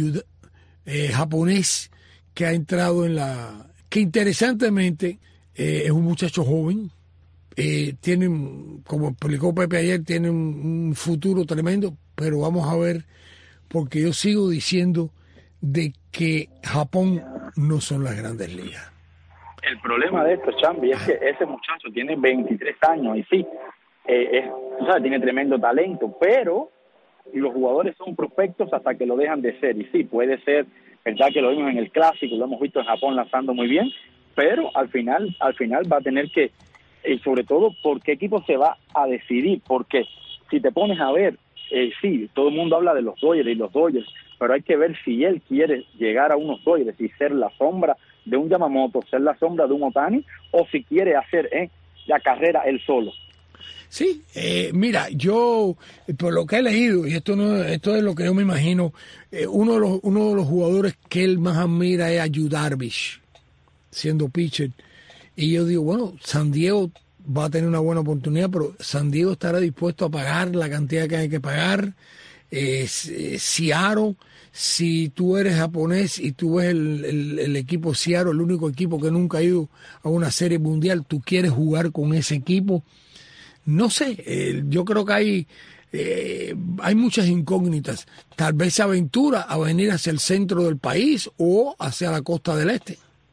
japonés que ha entrado que interesantemente es un muchacho joven, tiene, como explicó Pepe ayer, tiene un futuro tremendo, pero vamos a ver, porque yo sigo diciendo de que Japón no son las grandes ligas. El problema de esto, Chambi, es que ese muchacho tiene 23 años y sí, tiene tremendo talento, pero los jugadores son prospectos hasta que lo dejan de ser. Y sí, puede ser verdad que lo vimos en el Clásico, lo hemos visto en Japón lanzando muy bien, pero al final va a tener que, y sobre todo, ¿por qué equipo se va a decidir? Porque si te pones a ver, sí, todo el mundo habla de los Dodgers, pero hay que ver si él quiere llegar a unos Dodgers y ser la sombra de un Yamamoto, ser la sombra de un Ohtani, o si quiere hacer la carrera él solo. Sí, mira, yo por lo que he leído, y esto es lo que yo me imagino, uno de los jugadores que él más admira es a Yu Darvish, siendo pitcher. Y yo digo, bueno, San Diego va a tener una buena oportunidad, pero San Diego estará dispuesto a pagar la cantidad que hay que pagar. Seattle, si tú eres japonés y tú ves el equipo Seattle, el único equipo que nunca ha ido a una serie mundial, tú quieres jugar con ese equipo. No sé, yo creo que hay muchas incógnitas. Tal vez se aventura a venir hacia el centro del país o hacia la costa del este.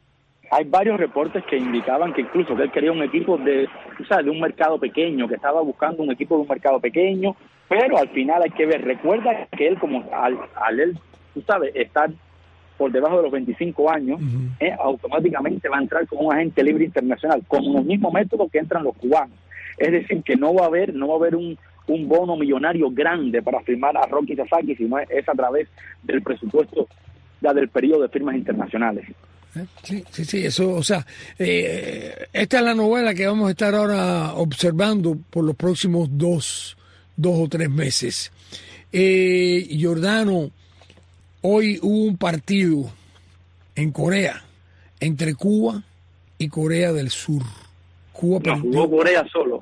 Hay varios reportes que indicaban que incluso que él quería un equipo de un mercado pequeño, que estaba buscando un equipo de un mercado pequeño, pero al final hay que ver. Recuerda que él, como al él, estar por debajo de los 25 años, automáticamente va a entrar como un agente libre internacional, con el mismo método que entran los cubanos. Es decir, que no va a haber un bono millonario grande para firmar a Rocky Sasaki, sino es a través del presupuesto ya del periodo de firmas internacionales. Sí, eso, o sea, esta es la novela que vamos a estar ahora observando por los próximos dos o tres meses. Giordano, hoy hubo un partido en Corea entre Cuba y Corea del Sur. Jugó Corea solo.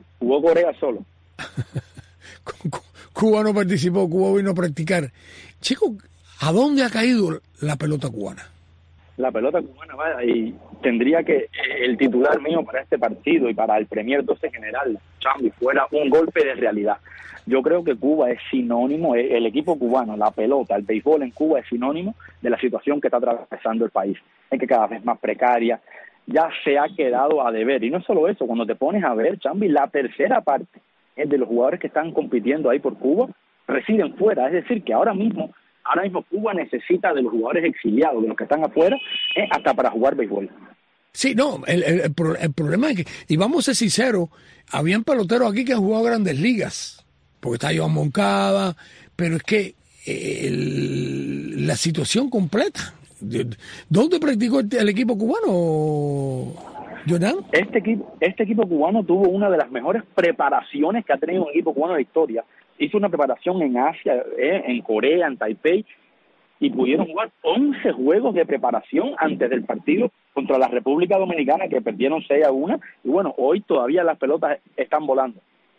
Cuba no participó, Cuba vino a practicar. Chicos, ¿a dónde ha caído la pelota cubana? La pelota cubana, vaya, y tendría que el titular mío para este partido y para el Premier 12 general, Chambi, fuera un golpe de realidad. Yo creo que Cuba es sinónimo, el equipo cubano, la pelota, el béisbol en Cuba es sinónimo de la situación que está atravesando el país, es que cada vez más precaria, ya se ha quedado a deber. Y no solo eso, cuando te pones a ver, Chambi, la tercera parte de los jugadores que están compitiendo ahí por Cuba residen fuera, es decir, que ahora mismo Cuba necesita de los jugadores exiliados, de los que están afuera, hasta para jugar béisbol. Sí, no, el problema es que, y vamos a ser sinceros, habían peloteros aquí que han jugado grandes ligas, porque está Joan Moncada, pero es que la situación completa. ¿Dónde practicó el equipo cubano, Jonathan? Este equipo cubano tuvo una de las mejores preparaciones que ha tenido un equipo cubano de la historia. Hizo una preparación en Asia, en Corea, en Taipei, y pudieron jugar 11 juegos de preparación antes del partido contra la República Dominicana, que perdieron 6-1, y bueno, hoy todavía las pelotas están volando.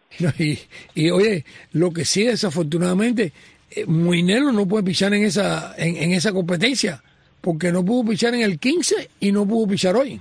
Y oye, lo que sí, desafortunadamente, Moinelo no puede pichar en esa competencia, porque no pudo pichar en el 15 y no pudo pichar hoy.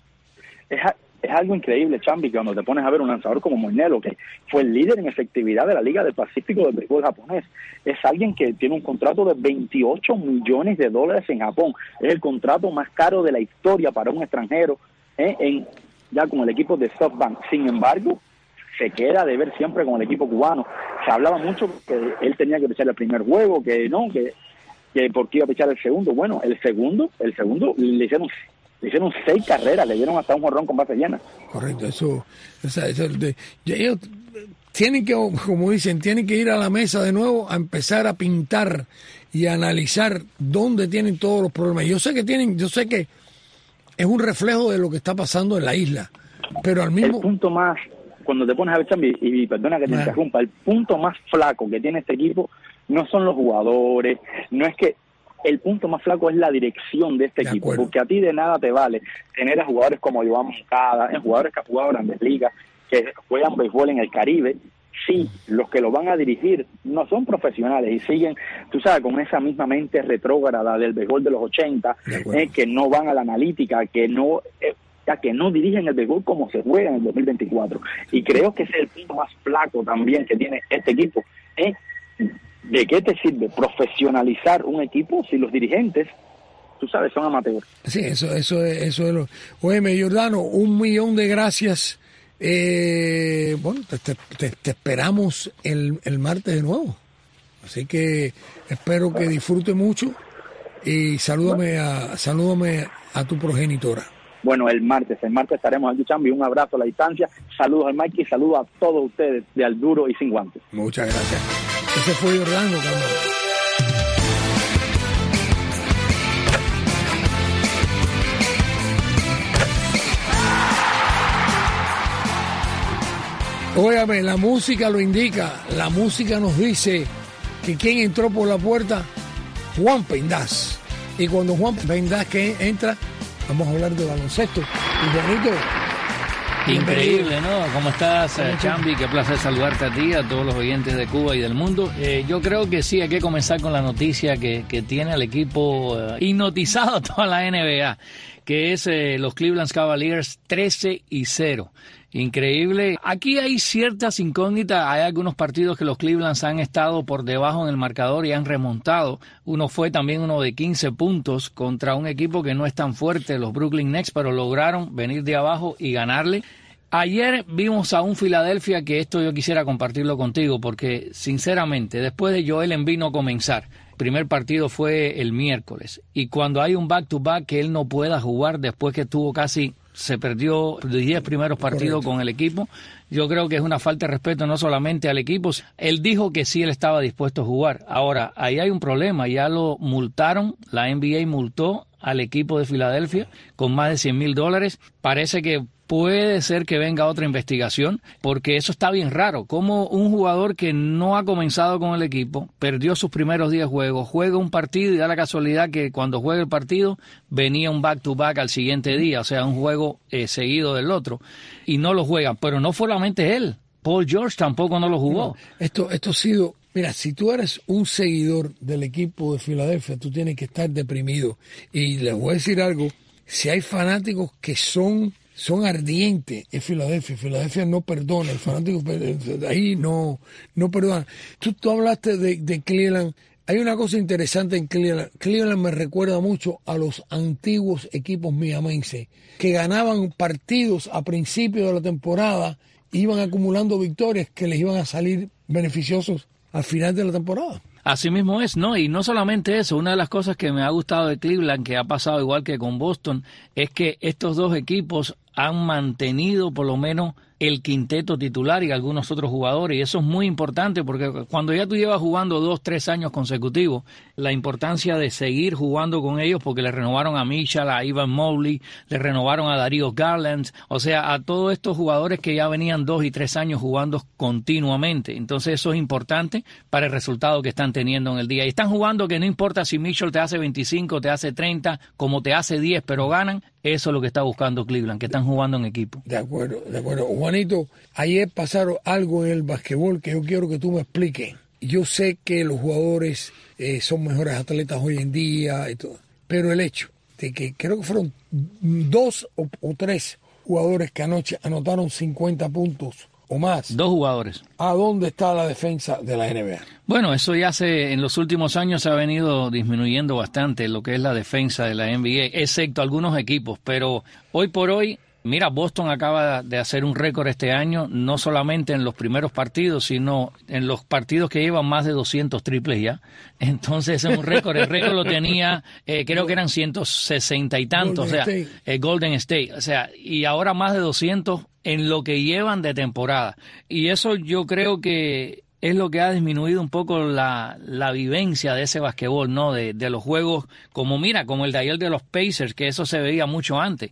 Es algo increíble, Chambi, que cuando te pones a ver un lanzador como Moinelo, que fue el líder en efectividad de la Liga del Pacífico del béisbol japonés, es alguien que tiene un contrato de $28 millones en Japón. Es el contrato más caro de la historia para un extranjero, ya con el equipo de SoftBank. Sin embargo, se queda de ver siempre con el equipo cubano. Se hablaba mucho que él tenía que pichar el primer juego, que porque iba a pichar el segundo. Bueno, el segundo le hicieron 6 carreras, le dieron hasta un jonrón con base llena. Correcto, ellos tienen que, como dicen, tienen que ir a la mesa de nuevo a empezar a pintar y a analizar dónde tienen todos los problemas. Yo sé que es un reflejo de lo que está pasando en la isla, pero al mismo... El punto más, cuando te pones a ver, Chambi, y perdona que te interrumpa, el punto más flaco que tiene este equipo no son los jugadores, no es que... El punto más flaco es la dirección de este equipo, porque a ti de nada te vale tener a jugadores como Joan Moncada, jugadores que han jugado Grandes Ligas, que juegan béisbol en el Caribe, si los que lo van a dirigir no son profesionales y siguen, tú sabes, con esa misma mente retrógrada del béisbol de los 80, que no van a la analítica, que no dirigen el béisbol como se juega en el 2024. Y creo que ese es el punto más flaco también que tiene este equipo. ¿De qué te sirve profesionalizar un equipo si los dirigentes, tú sabes, son amateurs? Sí, eso es lo... Óyeme, Giordano, 1.000.000 de gracias. Bueno, te esperamos el martes de nuevo. Así que espero que disfrute mucho y salúdame a tu progenitora. Bueno, el martes estaremos aquí, Chambi. Un abrazo a la distancia. Saludos al Mike y saludos a todos ustedes de Al Duro y Sin Guantes. Muchas gracias. Ese fue Giordano, Carlos. Óigame, la música lo indica. La música nos dice que quien entró por la puerta, Juan Pendaz. Y cuando Juan Pendaz que entra, vamos a hablar de baloncesto. Y bonito. Increíble, ¿no? ¿Cómo estás, Chambi? Qué placer saludarte a ti, a todos los oyentes de Cuba y del mundo. Yo creo que sí, hay que comenzar con la noticia que tiene al equipo hipnotizado toda la NBA, que es los Cleveland Cavaliers 13-0. Increíble. Aquí hay ciertas incógnitas. Hay algunos partidos que los Cleveland han estado por debajo en el marcador y han remontado. Uno fue también uno de 15 puntos contra un equipo que no es tan fuerte, los Brooklyn Nets, pero lograron venir de abajo y ganarle. Ayer vimos a un Filadelfia que esto yo quisiera compartirlo contigo porque, sinceramente, después de Joel Embiid no comenzar, el primer partido fue el miércoles, y cuando hay un back-to-back que él no pueda jugar después que tuvo se perdió 10 primeros partidos con el equipo, yo creo que es una falta de respeto no solamente al equipo. Él dijo que sí, él estaba dispuesto a jugar. Ahora, ahí hay un problema, ya lo multaron, la NBA multó al equipo de Filadelfia con más de $100,000. Parece que puede ser que venga otra investigación, porque eso está bien raro. Como un jugador que no ha comenzado con el equipo, perdió sus primeros 10 juegos, juega un partido y da la casualidad que cuando juega el partido venía un back-to-back al siguiente día, o sea, un juego seguido del otro, y no lo juegan. Pero no solamente él, Paul George tampoco no lo jugó. Esto ha sido... Mira, si tú eres un seguidor del equipo de Filadelfia, tú tienes que estar deprimido. Y les voy a decir algo, si hay fanáticos que son ardientes en Filadelfia no perdona, el fanático ahí no perdona. Tú hablaste de Cleveland. Hay una cosa interesante en Cleveland. Cleveland me recuerda mucho a los antiguos equipos miamenses, que ganaban partidos a principio de la temporada, iban acumulando victorias que les iban a salir beneficiosos al final de la temporada. Así mismo es, ¿no? Y no solamente eso, una de las cosas que me ha gustado de Cleveland, que ha pasado igual que con Boston, es que estos dos equipos han mantenido por lo menos el quinteto titular y algunos otros jugadores, y eso es muy importante porque cuando ya tú llevas jugando 2-3 años consecutivos, la importancia de seguir jugando con ellos, porque le renovaron a Mitchell, a Evan Mobley, le renovaron a Darius Garland, o sea, a todos estos jugadores que ya venían 2 y 3 años jugando continuamente. Entonces eso es importante para el resultado que están teniendo en el día. Y están jugando que no importa si Mitchell te hace 25, te hace 30, como te hace 10, pero ganan. Eso es lo que está buscando Cleveland, que están jugando en equipo. De acuerdo. Juanito, ayer pasaron algo en el basquetbol que yo quiero que tú me expliques. Yo sé que los jugadores son mejores atletas hoy en día y todo, pero el hecho de que creo que fueron 2 o 3 jugadores que anoche anotaron 50 puntos o más. 2 jugadores. ¿A dónde está la defensa de la NBA? Bueno, eso ya en los últimos años se ha venido disminuyendo bastante lo que es la defensa de la NBA, excepto algunos equipos, pero hoy por hoy, mira, Boston acaba de hacer un récord este año, no solamente en los primeros partidos, sino en los partidos que llevan más de 200 triples ya. Entonces es un récord. El récord lo tenía, creo que eran 160 y tantos, Golden State. O sea, y ahora más de 200 en lo que llevan de temporada. Y eso yo creo que es lo que ha disminuido un poco la vivencia de ese basquetbol, ¿no? De los juegos, como el de ayer de los Pacers, que eso se veía mucho antes,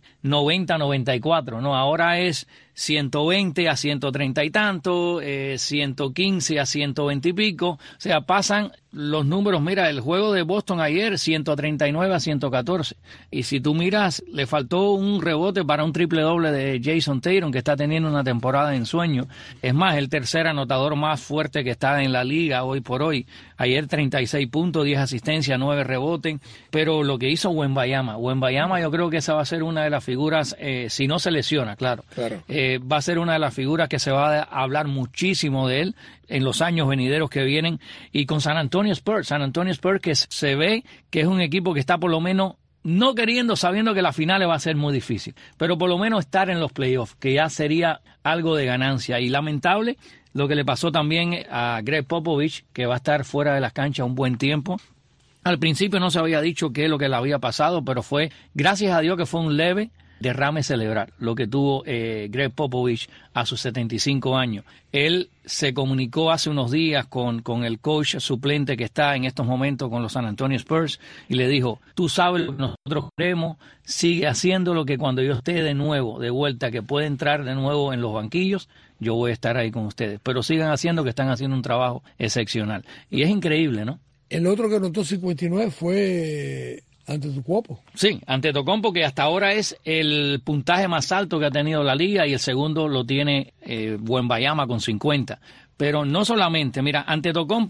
90-94, ¿no? Ahora es 120 a 130 y tanto, 115 a 120 y pico, o sea, pasan los números. Mira, el juego de Boston ayer, 139 a 114, y si tú miras, le faltó un rebote para un triple doble de Jason Tatum, que está teniendo una temporada de ensueño. Es más, el tercer anotador más fuerte que está en la liga hoy por hoy. Ayer 36 puntos, 10 asistencias, 9 rebotes, pero lo que hizo Wembanyama, yo creo que esa va a ser una de las figuras, si no se lesiona, claro. Va a ser una de las figuras que se va a hablar muchísimo de él en los años venideros que vienen. Y con San Antonio Spurs que se ve que es un equipo que está por lo menos no queriendo, sabiendo que la final va a ser muy difícil, pero por lo menos estar en los playoffs, que ya sería algo de ganancia. Y lamentable lo que le pasó también a Greg Popovich, que va a estar fuera de las canchas un buen tiempo. Al principio no se había dicho qué es lo que le había pasado, pero fue, gracias a Dios, que fue un leve derrame cerebral, lo que tuvo Greg Popovich a sus 75 años. Él se comunicó hace unos días con el coach suplente que está en estos momentos con los San Antonio Spurs y le dijo: tú sabes lo que nosotros queremos, sigue haciendo lo que cuando yo esté de vuelta, que puede entrar de nuevo en los banquillos, yo voy a estar ahí con ustedes, pero sigan haciendo, que están haciendo un trabajo excepcional. Y es increíble, ¿no? El otro que anotó 59 fue Antetokounmpo. Sí, Antetokounmpo, que hasta ahora es el puntaje más alto que ha tenido la liga, y el segundo lo tiene Wembanyama con 50. Pero no solamente, mira, Antetokounmpo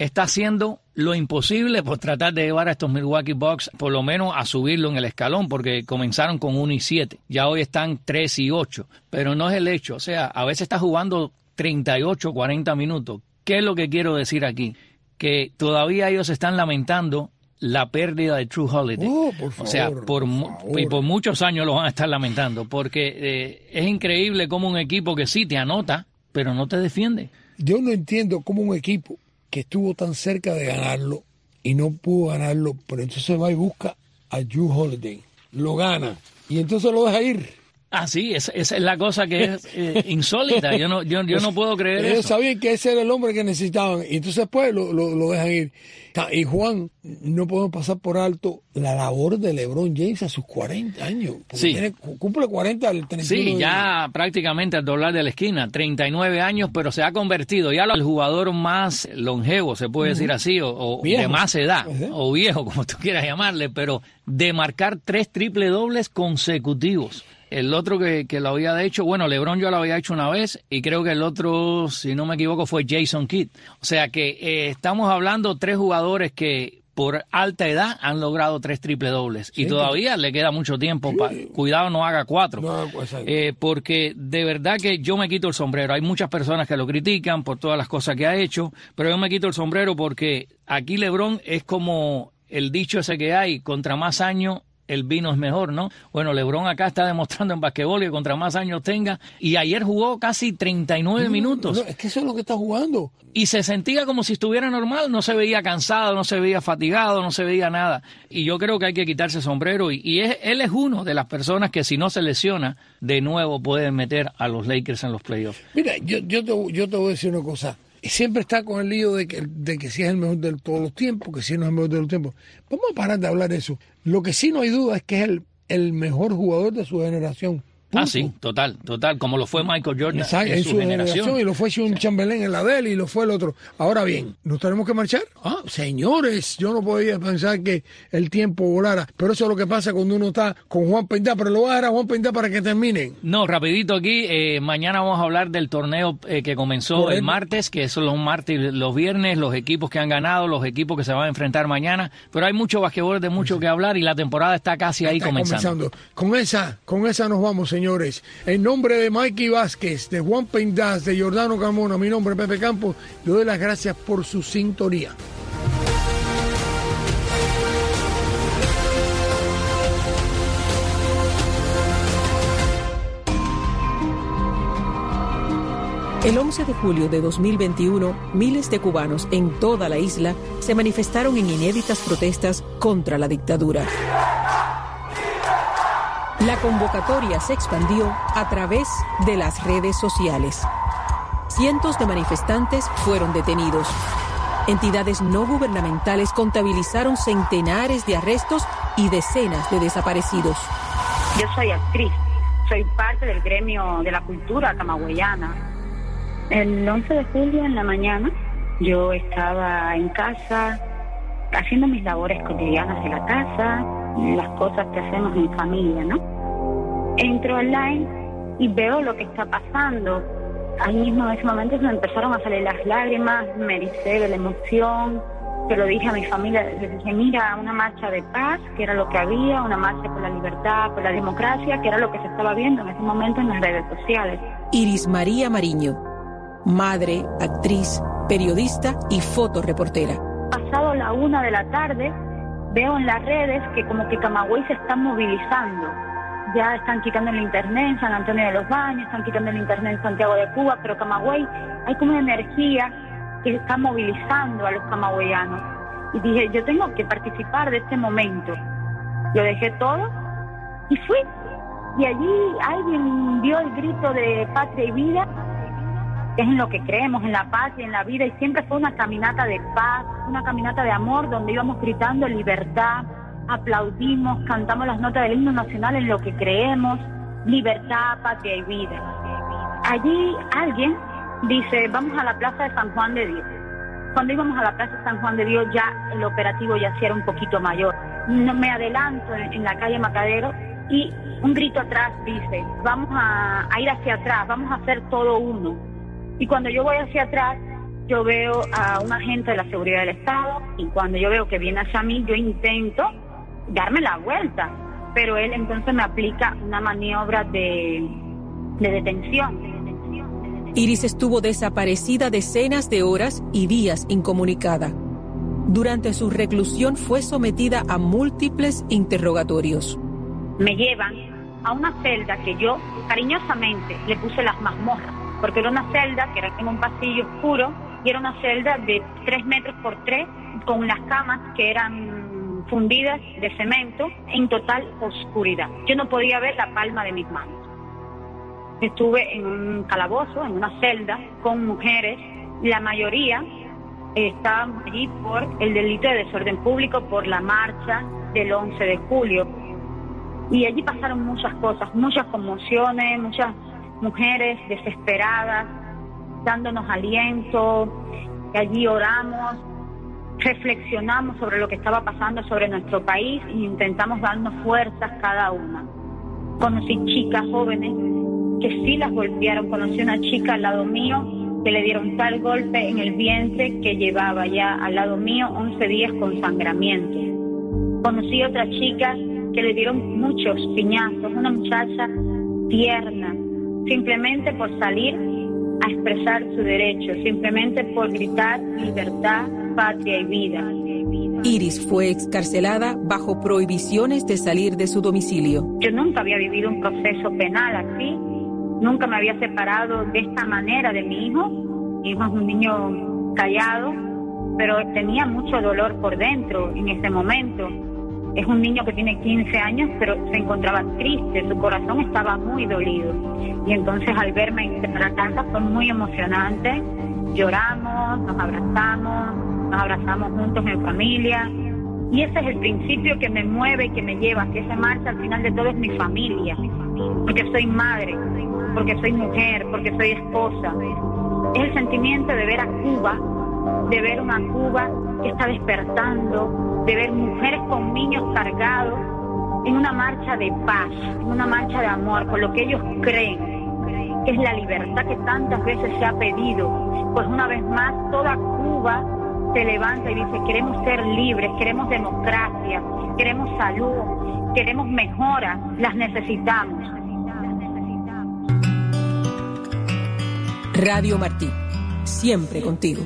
está haciendo lo imposible por tratar de llevar a estos Milwaukee Bucks por lo menos a subirlo en el escalón, porque comenzaron con 1-7, ya hoy están 3-8, pero no es el hecho, o sea, a veces está jugando 38, 40 minutos. ¿Qué es lo que quiero decir aquí? Que todavía ellos están lamentando la pérdida de Drew Holiday. Por favor, o sea, por muchos años lo van a estar lamentando, porque es increíble cómo un equipo que sí te anota, pero no te defiende. Yo no entiendo cómo un equipo que estuvo tan cerca de ganarlo y no pudo ganarlo, pero entonces va y busca a Drew Holiday, lo gana y entonces lo deja ir. Ah, sí, esa es la cosa que es insólita. Yo no puedo creer ellos eso. Sabían que ese era el hombre que necesitaban y entonces pues lo dejan ir. Y Juan, no podemos pasar por alto la labor de LeBron James a sus 40 años. Sí. Cumple 40 al 31. Sí, ya prácticamente al doblar de la esquina, 39 años, pero se ha convertido ya el jugador más longevo, se puede decir así, o de más edad, o viejo, como tú quieras llamarle, pero de marcar 3 triple dobles consecutivos. El otro que lo había hecho, bueno, LeBron yo lo había hecho una vez y creo que el otro, si no me equivoco, fue Jason Kidd. O sea que estamos hablando 3 jugadores que por alta edad han logrado 3 triple dobles. Sí, y todavía le queda mucho tiempo. Sí. Cuidado, no haga 4. No, porque de verdad que yo me quito el sombrero. Hay muchas personas que lo critican por todas las cosas que ha hecho, pero yo me quito el sombrero porque aquí LeBron es como el dicho ese que hay, contra más años el vino es mejor, ¿no? Bueno, LeBron acá está demostrando en basquetbol que contra más años tenga, y ayer jugó casi 39 minutos. No, es que eso es lo que está jugando. Y se sentía como si estuviera normal, no se veía cansado, no se veía fatigado, no se veía nada. Y yo creo que hay que quitarse el sombrero, él es uno de las personas que si no se lesiona, de nuevo pueden meter a los Lakers en los playoffs. Mira, yo te voy a decir una cosa. Siempre está con el lío de que si es el mejor de todos los tiempos, que si no es el mejor de los tiempos. Vamos a parar de hablar de eso. Lo que sí no hay duda es que es el mejor jugador de su generación. Ah, sí, total, como lo fue Michael Jordan en su generación. Y lo fue Sean Chamberlain en la de él y lo fue el otro. Ahora bien, ¿nos tenemos que marchar? Señores, yo no podía pensar que el tiempo volara, pero eso es lo que pasa cuando uno está con Juan Pendá, pero lo voy a dar a Juan Pendá para que terminen. No, rapidito aquí, mañana vamos a hablar del torneo que comenzó el martes, que son los martes y los viernes, los equipos que han ganado, los equipos que se van a enfrentar mañana, pero hay mucho basquetbol, de mucho que hablar y la temporada está casi ahí comenzando. Con esa nos vamos, señores. En nombre de Mikey Vázquez, de Juan Pendás, de Jordano Carmona, mi nombre es Pepe Campos, le doy las gracias por su sintonía. El 11 de julio de 2021, miles de cubanos en toda la isla se manifestaron en inéditas protestas contra la dictadura. La convocatoria se expandió a través de las redes sociales. Cientos de manifestantes fueron detenidos. Entidades no gubernamentales contabilizaron centenares de arrestos y decenas de desaparecidos. Yo soy actriz, soy parte del gremio de la cultura camagüeyana. El 11 de julio en la mañana yo estaba en casa haciendo mis labores cotidianas de la casa, las cosas que hacemos en familia, ¿no? Entro online y veo lo que está pasando. Ahí mismo en ese momento se me empezaron a salir las lágrimas, me ericé de la emoción. Se lo dije a mi familia, les dije, mira, una marcha de paz, que era lo que había, una marcha por la libertad, por la democracia, que era lo que se estaba viendo en ese momento en las redes sociales. Iris María Mariño, madre, actriz, periodista y fotoreportera. Pasado la 1 de la tarde, veo en las redes que como que Camagüey se está movilizando. Ya están quitando el internet en San Antonio de los Baños, están quitando el internet en Santiago de Cuba, pero Camagüey, hay como una energía que está movilizando a los camagüeyanos. Y dije, yo tengo que participar de este momento. Lo dejé todo y fui. Y allí alguien dio el grito de patria y vida, que es en lo que creemos, en la patria, en la vida, y siempre fue una caminata de paz, una caminata de amor, donde íbamos gritando libertad, aplaudimos, cantamos las notas del himno nacional en lo que creemos, libertad, patria y vida. Allí alguien dice, vamos a la Plaza de San Juan de Dios. Cuando íbamos a la Plaza de San Juan de Dios ya el operativo ya sí era un poquito mayor. No me adelanto en la calle Macadero y un grito atrás dice, vamos a ir hacia atrás, vamos a hacer todo uno. Y cuando yo voy hacia atrás, yo veo a un agente de la seguridad del Estado y cuando yo veo que viene hacia mí, yo intento darme la vuelta, pero él entonces me aplica una maniobra de detención. Iris estuvo desaparecida decenas de horas y días incomunicada. Durante su reclusión fue sometida a múltiples interrogatorios. Me llevan a una celda que yo cariñosamente le puse las mazmorras, porque era una celda que era en un pasillo oscuro y era una celda de 3 metros por 3 con las camas que eran fundidas de cemento en total oscuridad. Yo no podía ver la palma de mis manos. Estuve en un calabozo, en una celda, con mujeres. La mayoría estaban allí por el delito de desorden público, por la marcha del 11 de julio. Y allí pasaron muchas cosas, muchas conmociones, muchas mujeres desesperadas, dándonos aliento. Allí oramos, reflexionamos sobre lo que estaba pasando sobre nuestro país e intentamos darnos fuerzas cada una. Conocí chicas jóvenes que sí las golpearon. Conocí una chica al lado mío que le dieron tal golpe en el vientre que llevaba ya al lado mío 11 días con sangramiento. Conocí otra chica que le dieron muchos piñazos, una muchacha tierna, simplemente por salir a expresar su derecho, simplemente por gritar libertad, patria y vida. Iris fue excarcelada bajo prohibiciones de salir de su domicilio. Yo nunca había vivido un proceso penal así. Nunca me había separado de esta manera de mi hijo. Mi hijo es un niño callado, pero tenía mucho dolor por dentro en ese momento. Es un niño que tiene 15 años, pero se encontraba triste, su corazón estaba muy dolido. Y entonces al verme en la casa fue muy emocionante. Lloramos, nos abrazamos juntos en familia. Y ese es el principio que me mueve y que me lleva, que esa marcha al final de todo es mi familia. Porque soy madre, porque soy mujer, porque soy esposa. Es el sentimiento de ver a Cuba, de ver una Cuba que está despertando, de ver mujeres con niños cargados en una marcha de paz, en una marcha de amor, por lo que ellos creen que es la libertad que tantas veces se ha pedido. Pues una vez más toda Cuba se levanta y dice: queremos ser libres, queremos democracia, queremos salud, queremos mejora, las necesitamos. Radio Martí, siempre contigo.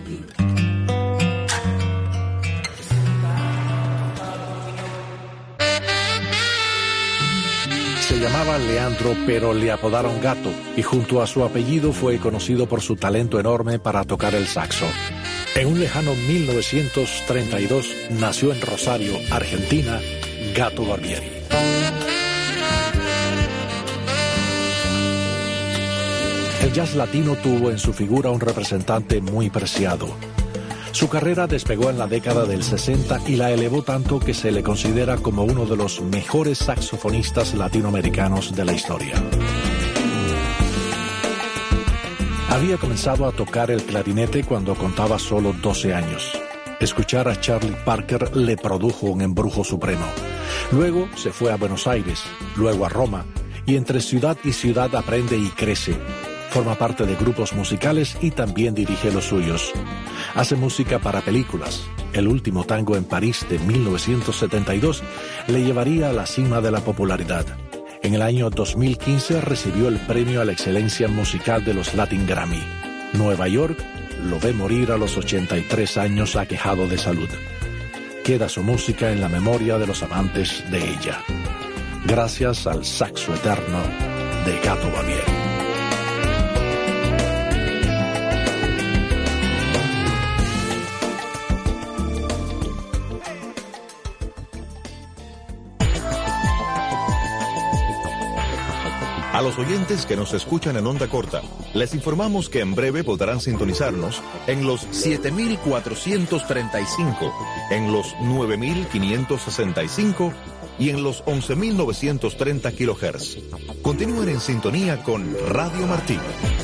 Se llamaba Leandro, pero le apodaron Gato, y junto a su apellido fue conocido por su talento enorme para tocar el saxo. En un lejano 1932 nació en Rosario, Argentina, Gato Barbieri. El jazz latino tuvo en su figura un representante muy preciado. Su carrera despegó en la década del 60 y la elevó tanto que se le considera como uno de los mejores saxofonistas latinoamericanos de la historia. Había comenzado a tocar el clarinete cuando contaba solo 12 años. Escuchar a Charlie Parker le produjo un embrujo supremo. Luego se fue a Buenos Aires, luego a Roma, y entre ciudad y ciudad aprende y crece. Forma parte de grupos musicales y también dirige los suyos. Hace música para películas. El último tango en París de 1972 le llevaría a la cima de la popularidad. En el año 2015 recibió el premio a la excelencia musical de los Latin Grammy. Nueva York lo ve morir a los 83 años aquejado de salud. Queda su música en la memoria de los amantes de ella. Gracias al saxo eterno de Gato Barbieri. A los oyentes que nos escuchan en onda corta, les informamos que en breve podrán sintonizarnos en los 7.435, en los 9.565 y en los 11.930 kHz. Continúen en sintonía con Radio Martí.